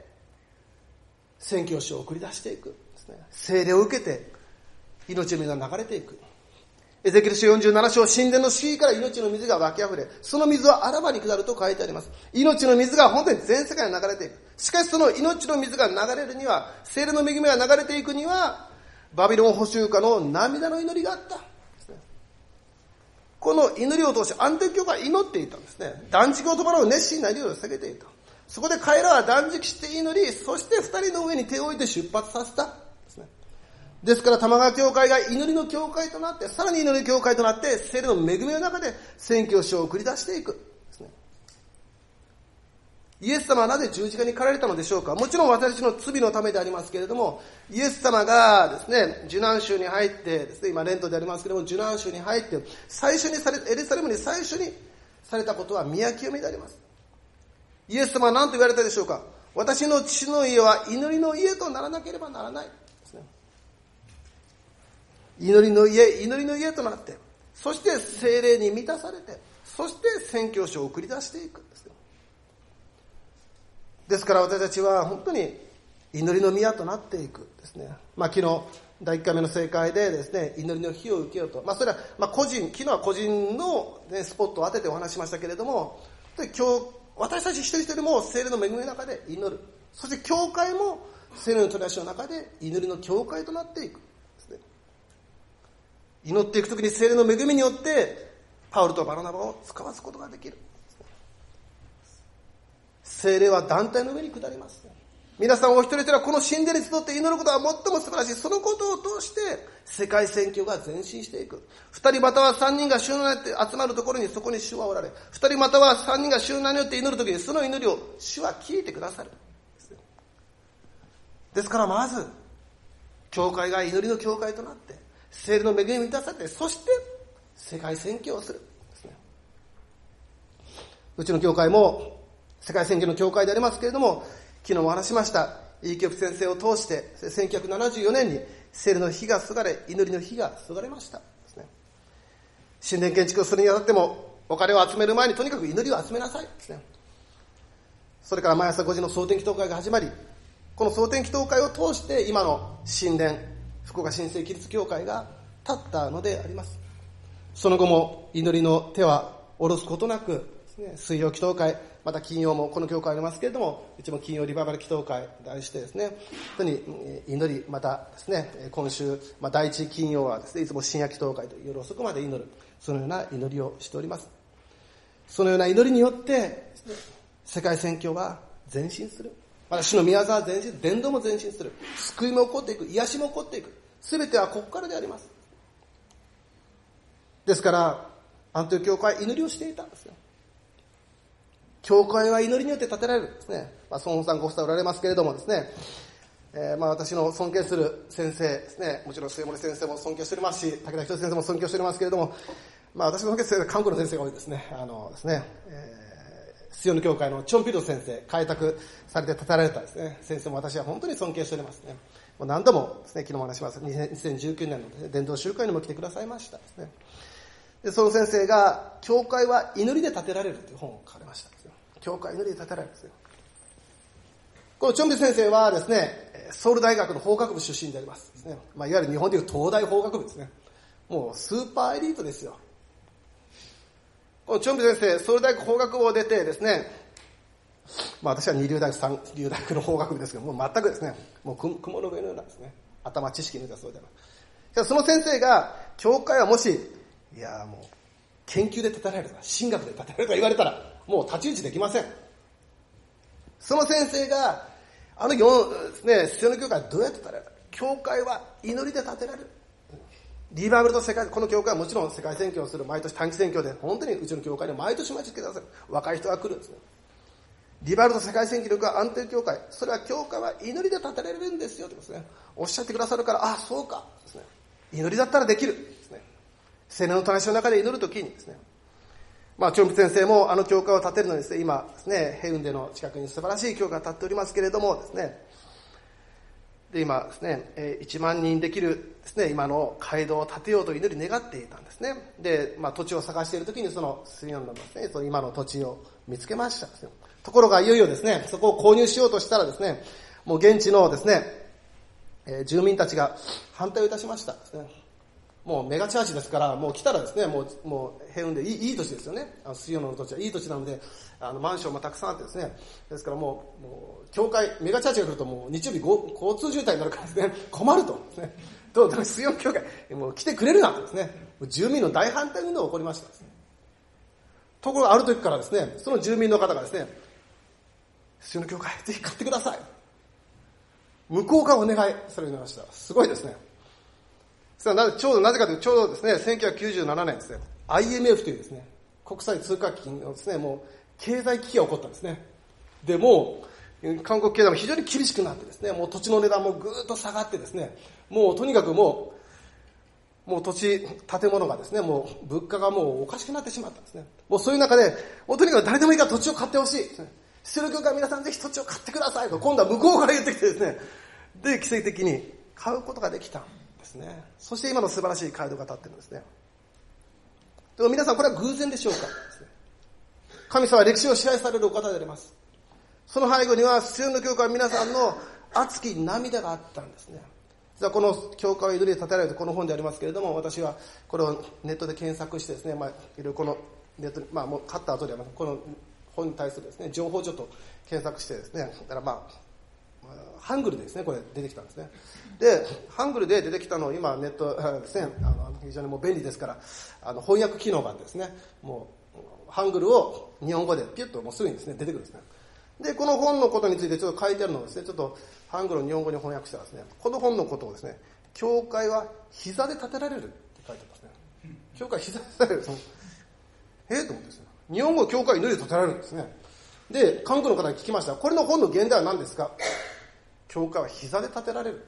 宣教師を送り出していくですね。聖霊を受けて、命の水が流れていく。エゼキエル書よんじゅうななしょう、神殿の敷居から命の水が湧き溢れ、その水はあらばに下ると書いてあります。命の水が本当に全世界に流れていく。しかしその命の水が流れるには、聖霊の恵みが流れていくには、バビロン捕囚下の涙の祈りがあった。この祈りを通して、アンティオ教会は祈っていたんですね。断食を伴う熱心な祈りを下げていた。そこで彼らは断食して祈り、そして二人の上に手を置いて出発させた。ですね。ですから玉川教会が祈りの教会となって、さらに祈りの教会となって、聖霊の恵みの中で宣教師を送り出していく。ですね。イエス様はなぜ十字架に駆られたのでしょうか。もちろん私たちの罪のためでありますけれども、イエス様がですね、受難週に入ってですね、今レントでありますけれども、受難週に入って、最初にされ、エルサレムに最初にされたことは宮清めであります。イエス様は何と言われたでしょうか。私の父の家は祈りの家とならなければならないですね。祈りの家、祈りの家となって、そして聖霊に満たされて、そして宣教師を送り出していくんですよ。ですから私たちは本当に祈りの宮となっていくですね。まあ昨日だいいっかいめの聖会でですね、祈りの火を受けようと。まあそれはまあ個人、昨日は個人の、ね、スポットを当ててお話しましたけれども、今日私たち一人一人も聖霊の恵みの中で祈る。そして教会も聖霊の取り出しの中で祈りの教会となっていくですね。祈っていくときに聖霊の恵みによってパウロとバナナバを使わすことができる。聖霊は団体の上に下ります。皆さんお一人一人はこの神殿に集って祈ることは最も素晴らしい。そのことを通して世界宣教が前進していく。二人または三人が主の名によって集まるところにそこに主はおられ。二人または三人が主の名によって祈るときにその祈りを主は聞いてくださる。ですからまず、教会が祈りの教会となって、聖霊の恵みに満たされて、そして世界宣教をする。うちの教会も世界宣教の教会でありますけれども、昨日も話しました、イーキョプ先生を通して、せんきゅうひゃくななじゅうよねんに聖霊の火が注がれ、祈りの火が注がれました。神殿建築をするにあたっても、お金を集める前にとにかく祈りを集めなさいですね。それから毎朝ごじの総天祈祷会が始まり、この総天祈祷会を通して今の神殿、福岡新生キリスト教会が立ったのであります。その後も祈りの手は下ろすことなく、水曜祈祷会、また金曜もこの教会ありますけれども、うちも金曜リバイバル祈祷会題してですね、本当に祈り、またですね、今週、まあ、第一金曜はですね、いつも深夜祈祷会と夜遅くまで祈る、そのような祈りをしております。そのような祈りによって、ね、世界宣教は前進する。また主の宮沢は前進、伝道も前進する。救いも起こっていく、癒しも起こっていく。すべてはここからであります。ですから、アントニオ教会は祈りをしていたんですよ。教会は祈りによって建てられるんですね。まあ、孫本さんご夫妻おられますけれどもですね、えー、まあ私の尊敬する先生ですね、もちろん末森先生も尊敬しておりますし、武田仁先生も尊敬しておりますけれども、まあ私の尊敬する韓国の先生が多いですね。あのですね、えー、スヨン教会のチョンピル先生、開拓されて建てられたですね、先生も私は本当に尊敬しておりますね。もう何度もですね、昨日も話します。にせんじゅうきゅうねんの、ね、伝道集会にも来てくださいましたですね。 で、その先生が、教会は祈りで建てられるという本を書かれました。教会は祈りで建てられるんですよ。このチョンビ先生はですね、ソウル大学の法学部出身でありますですね。まあ、いわゆる日本でいう東大法学部ですね。もうスーパーエリートですよ。このチョンビ先生、ソウル大学法学部を出てですね、まあ私は二流大学、三流大学の法学部ですけど、もう全くですね、もう雲の上のようなんですね。頭、知識のようなそうでは。その先生が、教会はもし、いやもう、研究で建てられるとか、神学で建てられるとか言われたら、もう太刀打ちできません。その先生が、あのよですね、シオン教会はどうやって建てられる？教会は祈りで建てられる。リバイバルと世界、この教会はもちろん世界宣教をする、毎年短期宣教で、本当にうちの教会に毎年毎年来てください。若い人が来るんですね。リバイバルと世界宣教力が安定教会、それは教会は祈りで建てられるんですよとですね、おっしゃってくださるから、あ、そうかですね。祈りだったらできるですね。聖霊の話の中で祈るときにですね、まあ、チョンピ先生もあの教会を建てるのにですね、今ですね、ヘウンデの近くに素晴らしい教会が建っておりますけれどもですね、で、今ですね、いちまんにんできるですね、今の街道を建てようと祈り願っていたんですね。で、まあ、土地を探しているときにそのスヨンのですね、その今の土地を見つけましたですね。ところがいよいよですね、そこを購入しようとしたらですね、もう現地のですね、えー、住民たちが反対をいたしましたですね。もうメガチャーチですから、もう来たらですね、もう、もう、ヘウンでいい、いい土地ですよね。あの、水曜の土地はいい土地なので、あの、マンションもたくさんあってですね。ですからもう、もう、教会、メガチャーチが来るともう、日曜日ご交通渋滞になるからですね、困るとですね。どう、水曜教会、もう来てくれるなとですね。住民の大反対運動が起こりましたですね。ところがある時からですね、その住民の方がですね、水曜の教会、ぜひ買ってください。向こうからお願いされるようになりました。すごいですね。ちょうどなぜかというと、ちょうどですね、せんきゅうひゃくきゅうじゅうななねんですね、アイエムエフ というですね、国際通貨基金のですね、もう、経済危機が起こったんですね。で、もう、韓国経済も非常に厳しくなってですね、もう土地の値段もぐーっと下がってですね、もうとにかくもう、もう土地、建物がですね、もう物価がもうおかしくなってしまったんですね。もうそういう中で、もうとにかく誰でもいいから土地を買ってほしいですね。出力教会皆さんぜひ土地を買ってくださいと、今度は向こうから言ってきてですね、で、奇跡的に買うことができた。ですね。そして今の素晴らしい街道が立ってるんですね。でも皆さんこれは偶然でしょうかですね。神様は歴史を支配されるお方であります。その背後にはシオンの教会は皆さんの熱き涙があったんですね。実はこの教会を祈りで建てられてこの本でありますけれども、私はこれをネットで検索してですね、まあいろいろこのネットに、まあもう買った後ではこの本に対するですね、情報をちょっと検索してですね、だからまあハングルでですね、これ出てきたんですね。で、ハングルで出てきたのを今ネットですね、あの非常にもう便利ですから、あの翻訳機能があってですね、もうハングルを日本語でピュッともうすぐにですね、出てくるんですね。で、この本のことについてちょっと書いてあるのをですね、ちょっとハングルを日本語に翻訳したらですね、この本のことをですね、教会は膝で建てられるって書いてますね。教会は膝で建てられる。ええと思ってですね。日本語教会は祈りで建てられるんですね。で、韓国の方に聞きました。これの本の原題は何ですか？教会は膝で建てられる。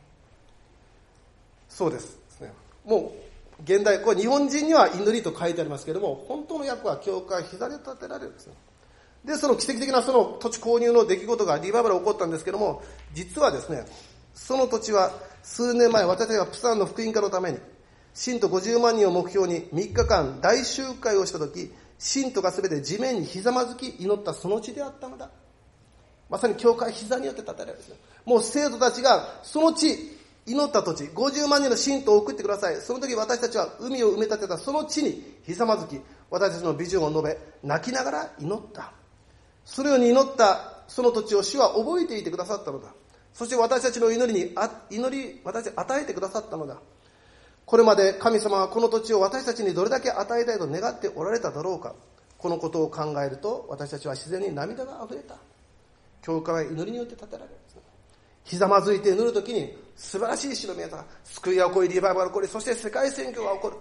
そうです。もう、現代、これ日本人には祈りと書いてありますけれども、本当の訳は教会は膝で建てられるんですよ。で、その奇跡的なその土地購入の出来事がリバイバル起こったんですけども、実はですね、その土地は数年前、私たちがプサンの福音化のために、信徒ごじゅうまんにんを目標にみっかかん大集会をしたとき、信徒がすべて地面にひざまずき祈ったその地であったのだ。まさに教会膝によって建てられるんですよ。もう生徒たちがその地、祈った土地、ごじゅうまんにんの信徒を送ってください。その時私たちは海を埋め立てたその地にひざまずき、私たちのビジョンを述べ、泣きながら祈った。そのように祈ったその土地を主は覚えていてくださったのだ。そして私たちの祈りに、あ祈り、私たちに与えてくださったのだ。これまで神様はこの土地を私たちにどれだけ与えたいと願っておられただろうか。このことを考えると私たちは自然に涙が溢れた。教会は祈りによって建てられる。ひざまずいて祈るときに素晴らしい白見えた救いが起こり、リバイバルが起こり、そして世界宣教が起こる。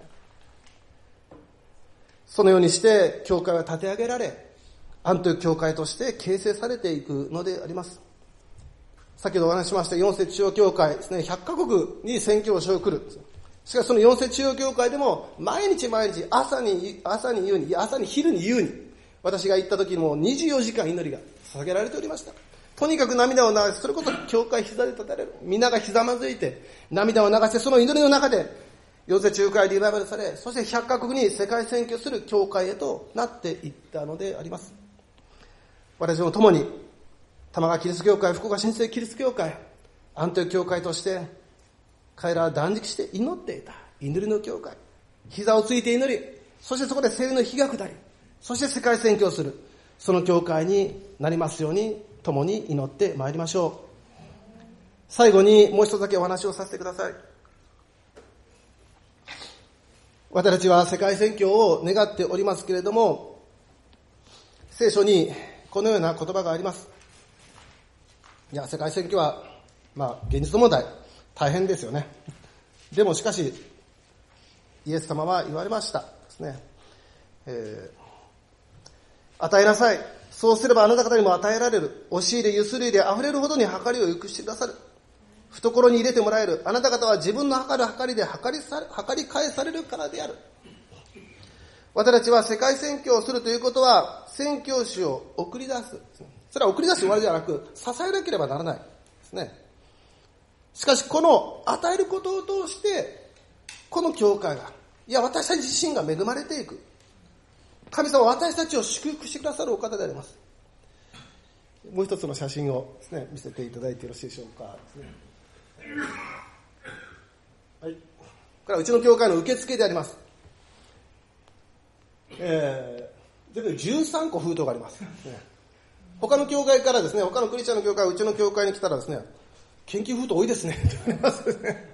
そのようにして教会は立て上げられ、アントニオ教会として形成されていくのであります。先ほどお話ししました四世中央教会ですね、ひゃっかこくに宣教師を送る。しかしその四世中央教会でも毎日毎日朝に、朝に言うに、朝に昼に言うに、私が行った時もにじゅうよじかん祈りが捧げられておりました。とにかく涙を流し、それこそ教会膝で立たれる。皆がひざまずいて、涙を流して、その祈りの中で、 ヨゼ仲介リバイバルされ、そしてひゃっカ国に世界宣教する教会へとなっていったのであります。私も共に玉川キリスト教会、福岡新生キリスト教会、アントニオ教会として彼らは断食して祈っていた祈りの教会、膝をついて祈り、そしてそこで聖霊の火が下り、そして世界宣教するその教会になりますように共に祈ってまいりましょう。最後にもう一つだけお話をさせてください。私たちは世界宣教を願っておりますけれども、聖書にこのような言葉があります。いや、世界宣教は、まあ、現実問題、大変ですよね。でもしかし、イエス様は言われましたですね。えー、与えなさい。そうすればあなた方にも与えられる。押し入れ、ゆすりで溢れるほどに計りを良くしてくださる。懐に入れてもらえる。あなた方は自分の計る計りで計りさ計り返されるからである。私たちは世界宣教をするということは、宣教師を送り出す。それは送り出して終わりではなく、支えなければならないですね。しかし、この与えることを通して、この教会が、いや、私たち自身が恵まれていく。神様は私たちを祝福してくださるお方であります。もう一つの写真をですね、見せていただいてよろしいでしょうか。ですね、はい。これはうちの教会の受付であります。えー、全部でじゅうさんこ封筒があります。ね、他の教会からですね、他のクリスチャンの教会、うちの教会に来たらですね、献金封筒多いですね、と言われますですね。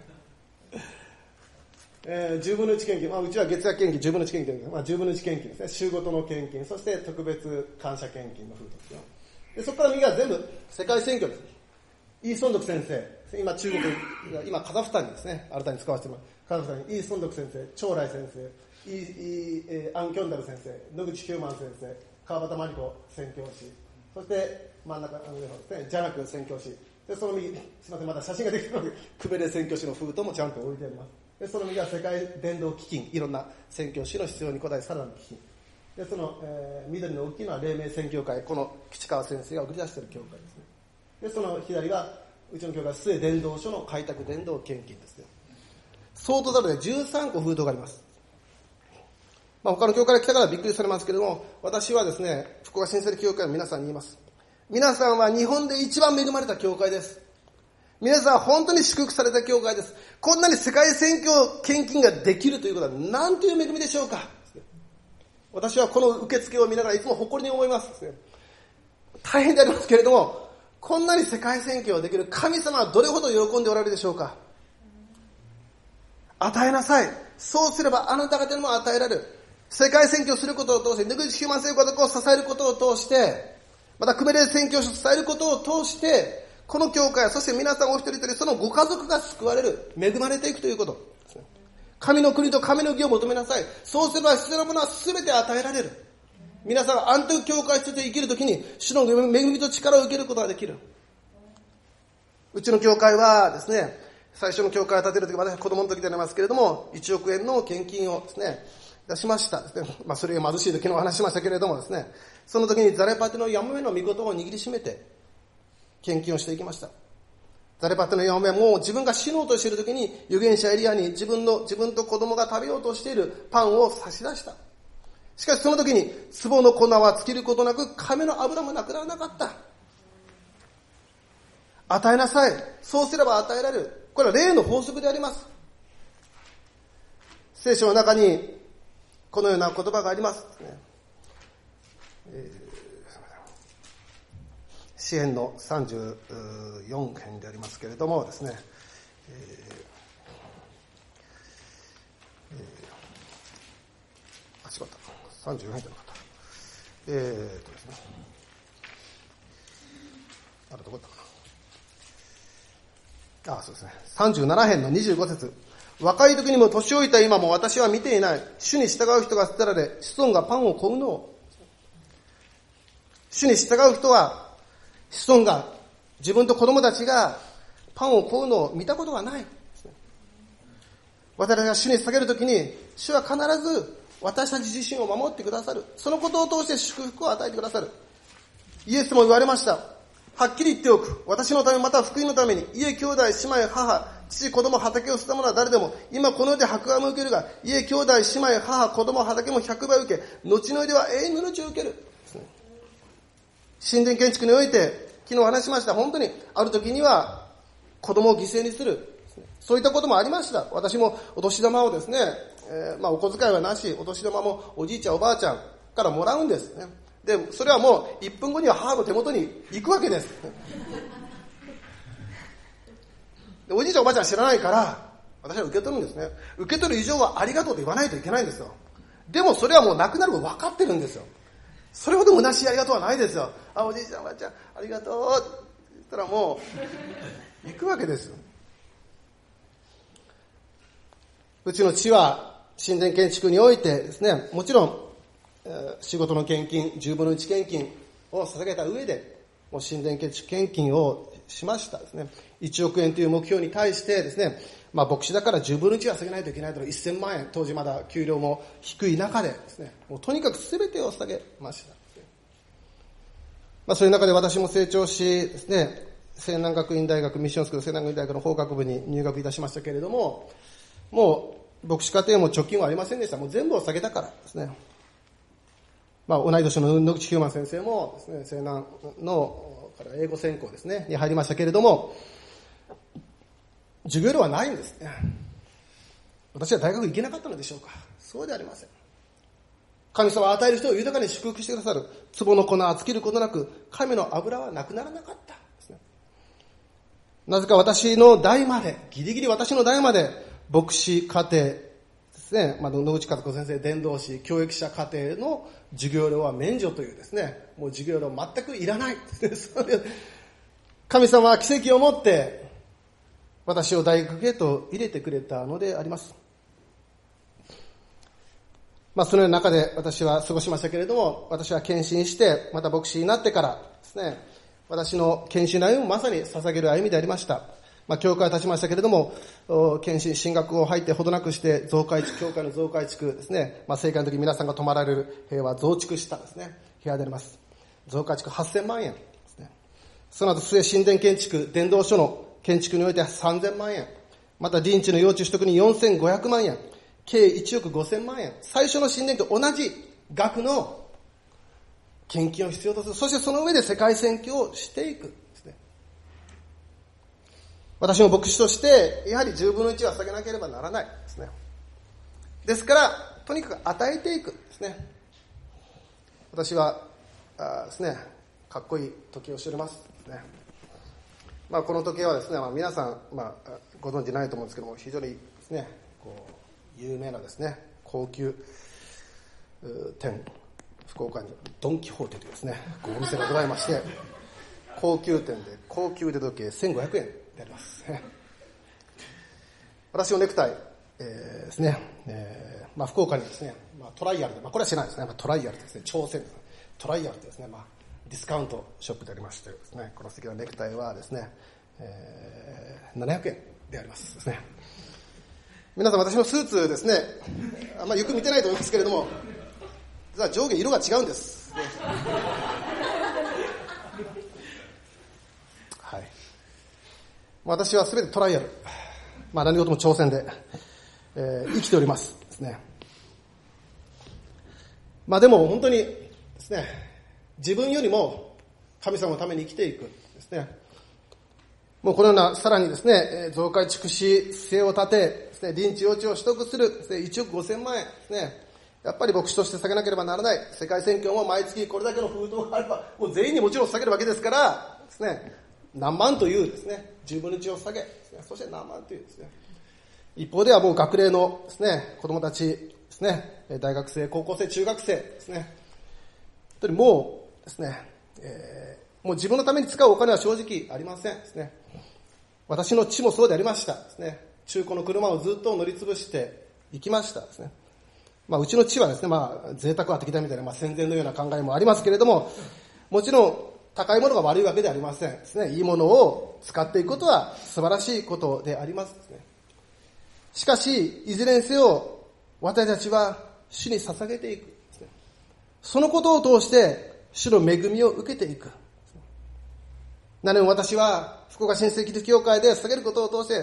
えー、じゅうぶんのいち献金、まあ、うちは月額献金、じゅうぶんのいち献金、まあ、じゅうぶんのいち献金ですね、週ごとの献金、そして特別感謝献金の封筒ですよ。でそこから右が全部世界選挙です。イー・ソンドク先生、今中国、今カザフスタンにですね、新たに使わせてもらう。カザフスタンにイー・ソンドク先生、長来先生、イー・イーえー、アン・キョンダル先生、野口ヒューマン先生、川端真理子宣教師、そして真ん中の上のですね、ジャナク宣教師、でその右、すみません、まだ写真ができてるので、クベレ宣教師の封筒もちゃんと置いてあります。でその右は世界伝道基金、いろんな宣教師の必要に応えさらなる基金。でその、えー、緑の大きいのは黎明宣教会、この吉川先生が送り出している教会ですね。でその左がうちの教会、末伝道所の開拓伝道献金ですね。総トータルでじゅうさんこ封筒があります。まあ、他の教会から来たからびっくりされますけれども、私はですね、福岡新生教会の皆さんに言います。皆さんは日本で一番恵まれた教会です。皆さんは本当に祝福された教会です。こんなに世界宣教献金ができるということは何という恵みでしょうか。私はこの受付を見ながらいつも誇りに思います。大変でありますけれども、こんなに世界宣教ができる神様はどれほど喜んでおられるでしょうか。与えなさい。そうすればあなた方にも与えられる。世界宣教することを通して、出口ヒューマン聖家族を支えることを通して、またクベレ宣教師を支えることを通して、この教会、そして皆さんお一人一人、そのご家族が救われる、恵まれていくということですね。神の国と神の義を求めなさい。そうすれば必要なものは全て与えられる。皆さんがアントニオ教会として生きるときに、主の恵みと力を受けることができる。うちの教会はですね、最初の教会を建てるとき、私は子供の時でありますけれども、いちおくえんの献金をですね、出しましたですね。まあ、それが貧しい時のお話しましたけれどもですね、その時にザレパテのヤモメの御事を握りしめて、献金をしていきました。ザレパテのヤモメはもう自分が死のうとしている時に、預言者エリアに自分の、自分と子供が食べようとしているパンを差し出した。しかしその時に、壺の粉は尽きることなく、亀の油もなくならなかった。与えなさい。そうすれば与えられる。これは霊の法則であります。聖書の中に、このような言葉があります。えー詩編のさんじゅうよん編でありますけれどもですね、えーえー、あ、違った。さんじゅうよん編じゃなかった。えーとですね。あれどこだったかな。あ、そうですね。さんじゅうなな編のにじゅうご節。若い時にも年老いた今も私は見ていない。主に従う人が捨てられ、子孫がパンを乞うのを。主に従う人は、子孫が、自分と子供たちがパンを乞うのを見たことがない。私たちが主に捧げるときに、主は必ず私たち自身を守ってくださる。そのことを通して祝福を与えてくださる。イエスも言われました。はっきり言っておく。私のためまた福音のために、家、兄弟、姉妹、母、 父、子供、畑を捨てた者は誰でも、今この世で迫害も受けるが、家、兄弟、姉妹、母、子供、畑も百倍受け、後の世では永遠の命を受ける。神殿建築において、昨日話しました。本当に、ある時には、子供を犠牲にする。そういったこともありました。私もお年玉をですね、えー、まあお小遣いはなし、お年玉もおじいちゃんおばあちゃんからもらうんですね。で、それはもういっぷんごには母の手元に行くわけです。でおじいちゃんおばあちゃん知らないから、私は受け取るんですね。受け取る以上はありがとうと言わないといけないんですよ。でもそれはもうなくなるの分かってるんですよ。それほど虚しいありがとうはないですよ。あ、おじいちゃんおばあちゃんありがとうって言ったらもう行くわけですよ。うちの父は神殿建築においてですね、もちろん、えー、仕事の献金、じゅうぶんのいち献金を捧げた上で、もう神殿建築献金をしましたですね。いちおくえんという目標に対してですね、まあ牧師だからじゅうぶんのいちは捧げないといけないというせんまんえん、当時まだ給料も低い中でですね、もうとにかく全てを捧げました。まあそういう中で私も成長しですね、西南学院大学、ミッションスクール西南学院大学の法学部に入学いたしましたけれども、もう牧師課程も貯金はありませんでした。もう全部を下げたからですね。まあ同い年の野口ヒューマン先生もですね、西南の英語専攻ですね、に入りましたけれども、授業料はないんですね。私は大学行けなかったのでしょうか。そうではありません。神様は与える人を豊かに祝福してくださる。壺の粉は尽きることなく、神の油はなくならなかったですね。なぜか私の代まで、ギリギリ私の代まで、牧師課程ですね、まあ、野口和子先生、伝道師、教育者課程の授業料は免除というですね、もう授業料全くいらない。神様は奇跡をもって、私を大学へと入れてくれたのであります。まあ、そのような中で私は過ごしましたけれども、私は献身して、また牧師になってからですね、私の献身の歩みもまさに捧げる歩みでありました。まあ、教会を立ちましたけれども、献身、進学を入ってほどなくして、増改築、教会の増改築ですね、まあ、聖会の時皆さんが泊まられる部屋は増築したですね、部屋であります。増改築はっせんまんえんですね。その後、末神殿建築、伝道所の建築においてさんぜんまんえん、また臨地の用地取得によんせんごひゃくまんえん、計いちおくごせんまんえん、最初の神殿と同じ額の献金を必要とする。そしてその上で世界宣教をしていく。私も牧師として、やはりじゅうぶんのいちは下げなければならないですね。ですから、とにかく与えていくですね。私は、あですね、かっこいい時計をしておりますですね。まあ、この時計はですね、まあ、皆さん、まあ、ご存知ないと思うんですけども、非常にですね、こう、有名なですね、高級店、福岡にドンキホーテというですね、お店がございまして、高級店で、高級腕時計せんごひゃくえん。やります私のネクタイ、えー、ですね、えーまあ、福岡にですね、まあ、トライアルで、まあ、これは知らないですね、まあ、トライアルですね、挑戦トライアルってですね、まあ、ディスカウントショップでありましてですね、この素敵なネクタイはですね、えー、ななひゃくえんでありますですね。皆さん私のスーツですね、あんまりよく見てないと思いますけれども、実は上下色が違うんです。はい。私はすべてトライアル、まあ何事も挑戦で、えー、生きておりますですね。まあでも本当にですね、自分よりも神様のために生きていくですね。もうこのようなさらにですね、増改築し、生を立てですね、臨地用地を取得するですね、いちおくごせんまんえんですね。やっぱり牧師として下げなければならない。世界宣教も毎月これだけの封筒があれば、もう全員にもちろん下げるわけですからですね。何万というですね、じゅうぶんのいちを下げ、そして何万というですね。一方ではもう学齢のですね、子供たちですね、大学生、高校生、中学生ですね。本当にもうですね、えー、もう自分のために使うお金は正直ありませんですね。私の父もそうでありましたですね。中古の車をずっと乗り潰していきましたですね。まあうちの父はですね、まあ贅沢は敵だみたいな、まあ戦前のような考えもありますけれども、もちろん高いものが悪いわけではありませんですね。いいものを使っていくことは素晴らしいことでありますですね。しかし、いずれにせよ、私たちは主に捧げていくですね。そのことを通して、主の恵みを受けていく。何も私は、福岡新世紀教会で捧げることを通して、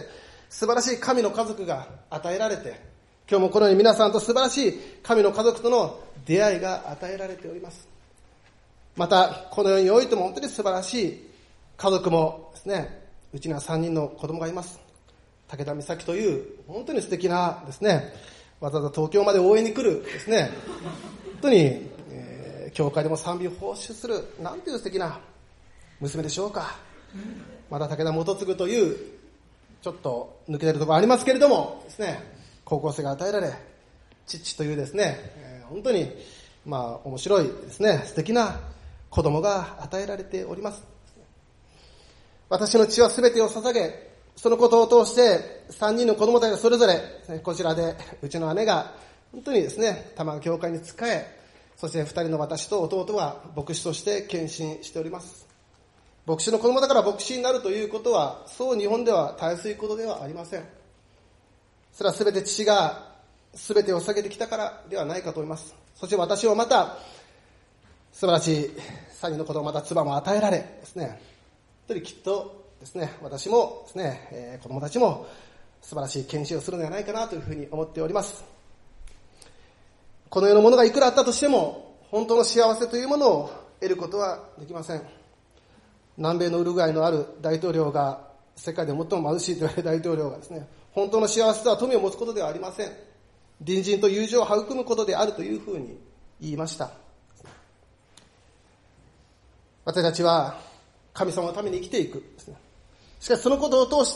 素晴らしい神の家族が与えられて、今日もこのように皆さんと素晴らしい神の家族との出会いが与えられております。また、この世においても本当に素晴らしい家族もですね、うちにはさんにんの子供がいます。武田美咲という本当に素敵なですね、わざわざ東京まで応援に来るですね、本当に、えー、教会でも賛美を奉仕する、なんていう素敵な娘でしょうか。また武田元次というちょっと抜けてるところありますけれどもですね、高校生が与えられ、父というですね、えー、本当にまあ面白いですね、素敵な子供が与えられております。私の血は全てを捧げ、そのことを通してさんにんの子供たちがそれぞれこちらで、うちの姉が本当にですね、玉川教会に仕え、そしてふたりの私と弟は牧師として献身しております。牧師の子供だから牧師になるということは、そう日本ではたやすいことではありません。それは全て父が全てを下げてきたからではないかと思います。そして私はまた素晴らしいさんにんの子供、また妻も与えられですね、本当にきっとですね、私もですね、えー、子供たちも素晴らしい献身をするのではないかなというふうに思っております。この世のものがいくらあったとしても、本当の幸せというものを得ることはできません。南米のウルグアイのある大統領が、世界で最も貧しいと言われる大統領がですね、本当の幸せとは富を持つことではありません。隣人と友情を育むことであるというふうに言いました。私たちは神様のために生きていくですね。しかしそのことを通して、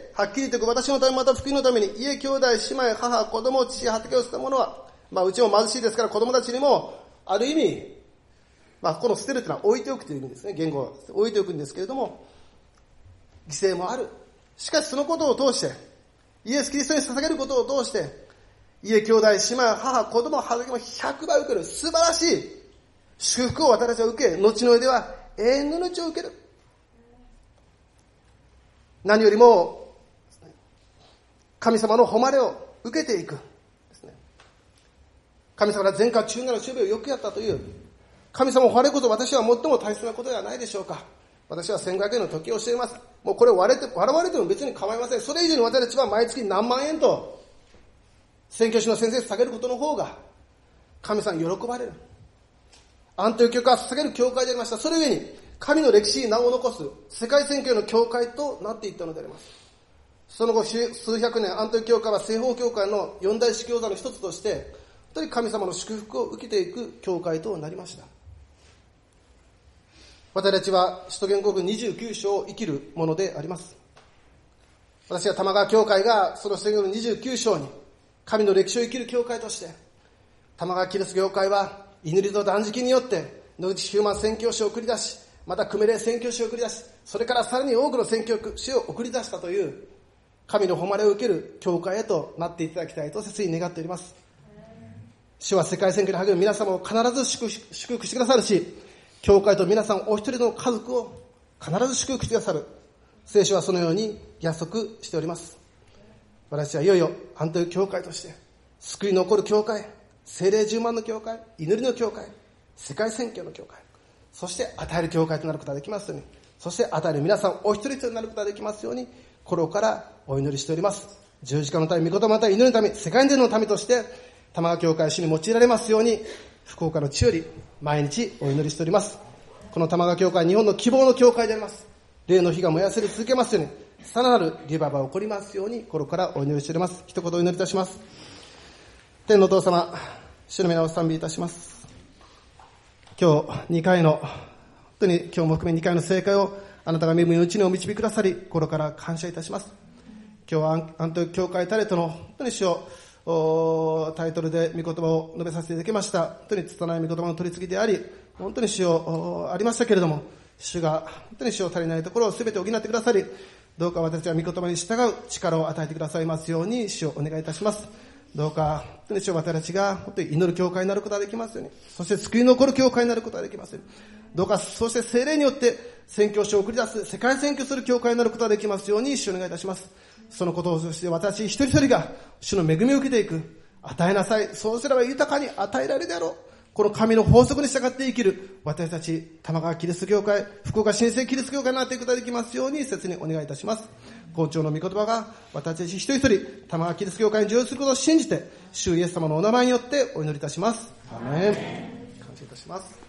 はっきりと私のためまた福音のために、家、兄弟、姉妹、母、子供、父、畑を捨てた者は、まあうちも貧しいですから子供たちにも、ある意味、まあこの捨てるというのは置いておくという意味ですね。言語は置いておくんですけれども、犠牲もある。しかしそのことを通して、イエス・キリストに捧げることを通して、家、兄弟、姉妹、母、子供、畑もひゃくばい受ける素晴らしい祝福を私たちは受け、後の世では永遠の命を受ける。何よりも神様の誉れを受けていくですね。神様が前科中なる守備をよくやったという神様を誉れること、私は最も大切なことではないでしょうか。私はせんごひゃくえんの時計をしています。もうこれを割れて笑われても別に構いません。それ以上に私たちは毎月何万円と宣教師の先生に捧げることの方が神様に喜ばれる。アントニオ教会は捧げる教会でありました。それゆえに神の歴史に名を残す世界宣教の教会となっていったのであります。その後数百年、アントニオ教会は西方教会の四大司教座の一つとして本当に神様の祝福を受けていく教会となりました。私たちは使徒言語録にじゅうきゅう章を生きるものであります。私は玉川教会がその使徒言語録にじゅうきゅう章に神の歴史を生きる教会として、玉川キリスト教会は祈りと断食によって野口ヒューマン宣教師を送り出し、またクメレ宣教師を送り出し、それからさらに多くの宣教師を送り出したという神の誉れを受ける教会へとなっていただきたいと切に願っております。主は世界宣教に励む皆様を必ず祝福してくださるし、教会と皆さんお一人の家族を必ず祝福してくださる。聖書はそのように約束しております。私はいよいよアントニオ教会として救いの起こる教会、聖霊充満の教会、祈りの教会、世界宣教の教会、そして与える教会となることができますように、そして与える皆さんお一人一人になることができますように、心からお祈りしております。十字架のため、御言葉のため、祈りのため、世界でのためとして玉川教会主に用いられますように、福岡の地より毎日お祈りしております。この玉川教会、日本の希望の教会であります。霊の火が燃やせる続けますように、さらなるリバイバルが起こりますように、心からお祈りしております。一言お祈りいたします。天のお父様、主の皆を賛美いたします。今日にかいの、本当に今日も含めにかいの正解をあなたが身分のうちにお導きくださり、心から感謝いたします。今日はアントニオ教会タレントの本当に主をタイトルで御言葉を述べさせていただきました。本当に拙い御言葉の取り次ぎであり、本当に主をありましたけれども、主が本当に主を足りないところを全て補ってくださり、どうか私たちは御言葉に従う力を与えてくださいますように主をお願いいたします。どうか本当に主を私たちが本当に祈る教会になることができますように、そして救いの起こる教会になることができますように、どうかそして聖霊によって宣教師を送り出す世界宣教する教会になることができますように主をお願いいたします。そのことを通して私一人一人が主の恵みを受けていく、与えなさい、そうすれば豊かに与えられるであろう、 この神の法則に従って生きる私たち玉川キリスト教会、福岡新生キリスト教会になっていくことができますように切にお願いいたします。今朝の御言葉が私たち一人一人玉川キリスト教会に従事することを信じて主イエス様のお名前によってお祈りいたします。アーメン。感謝いたします。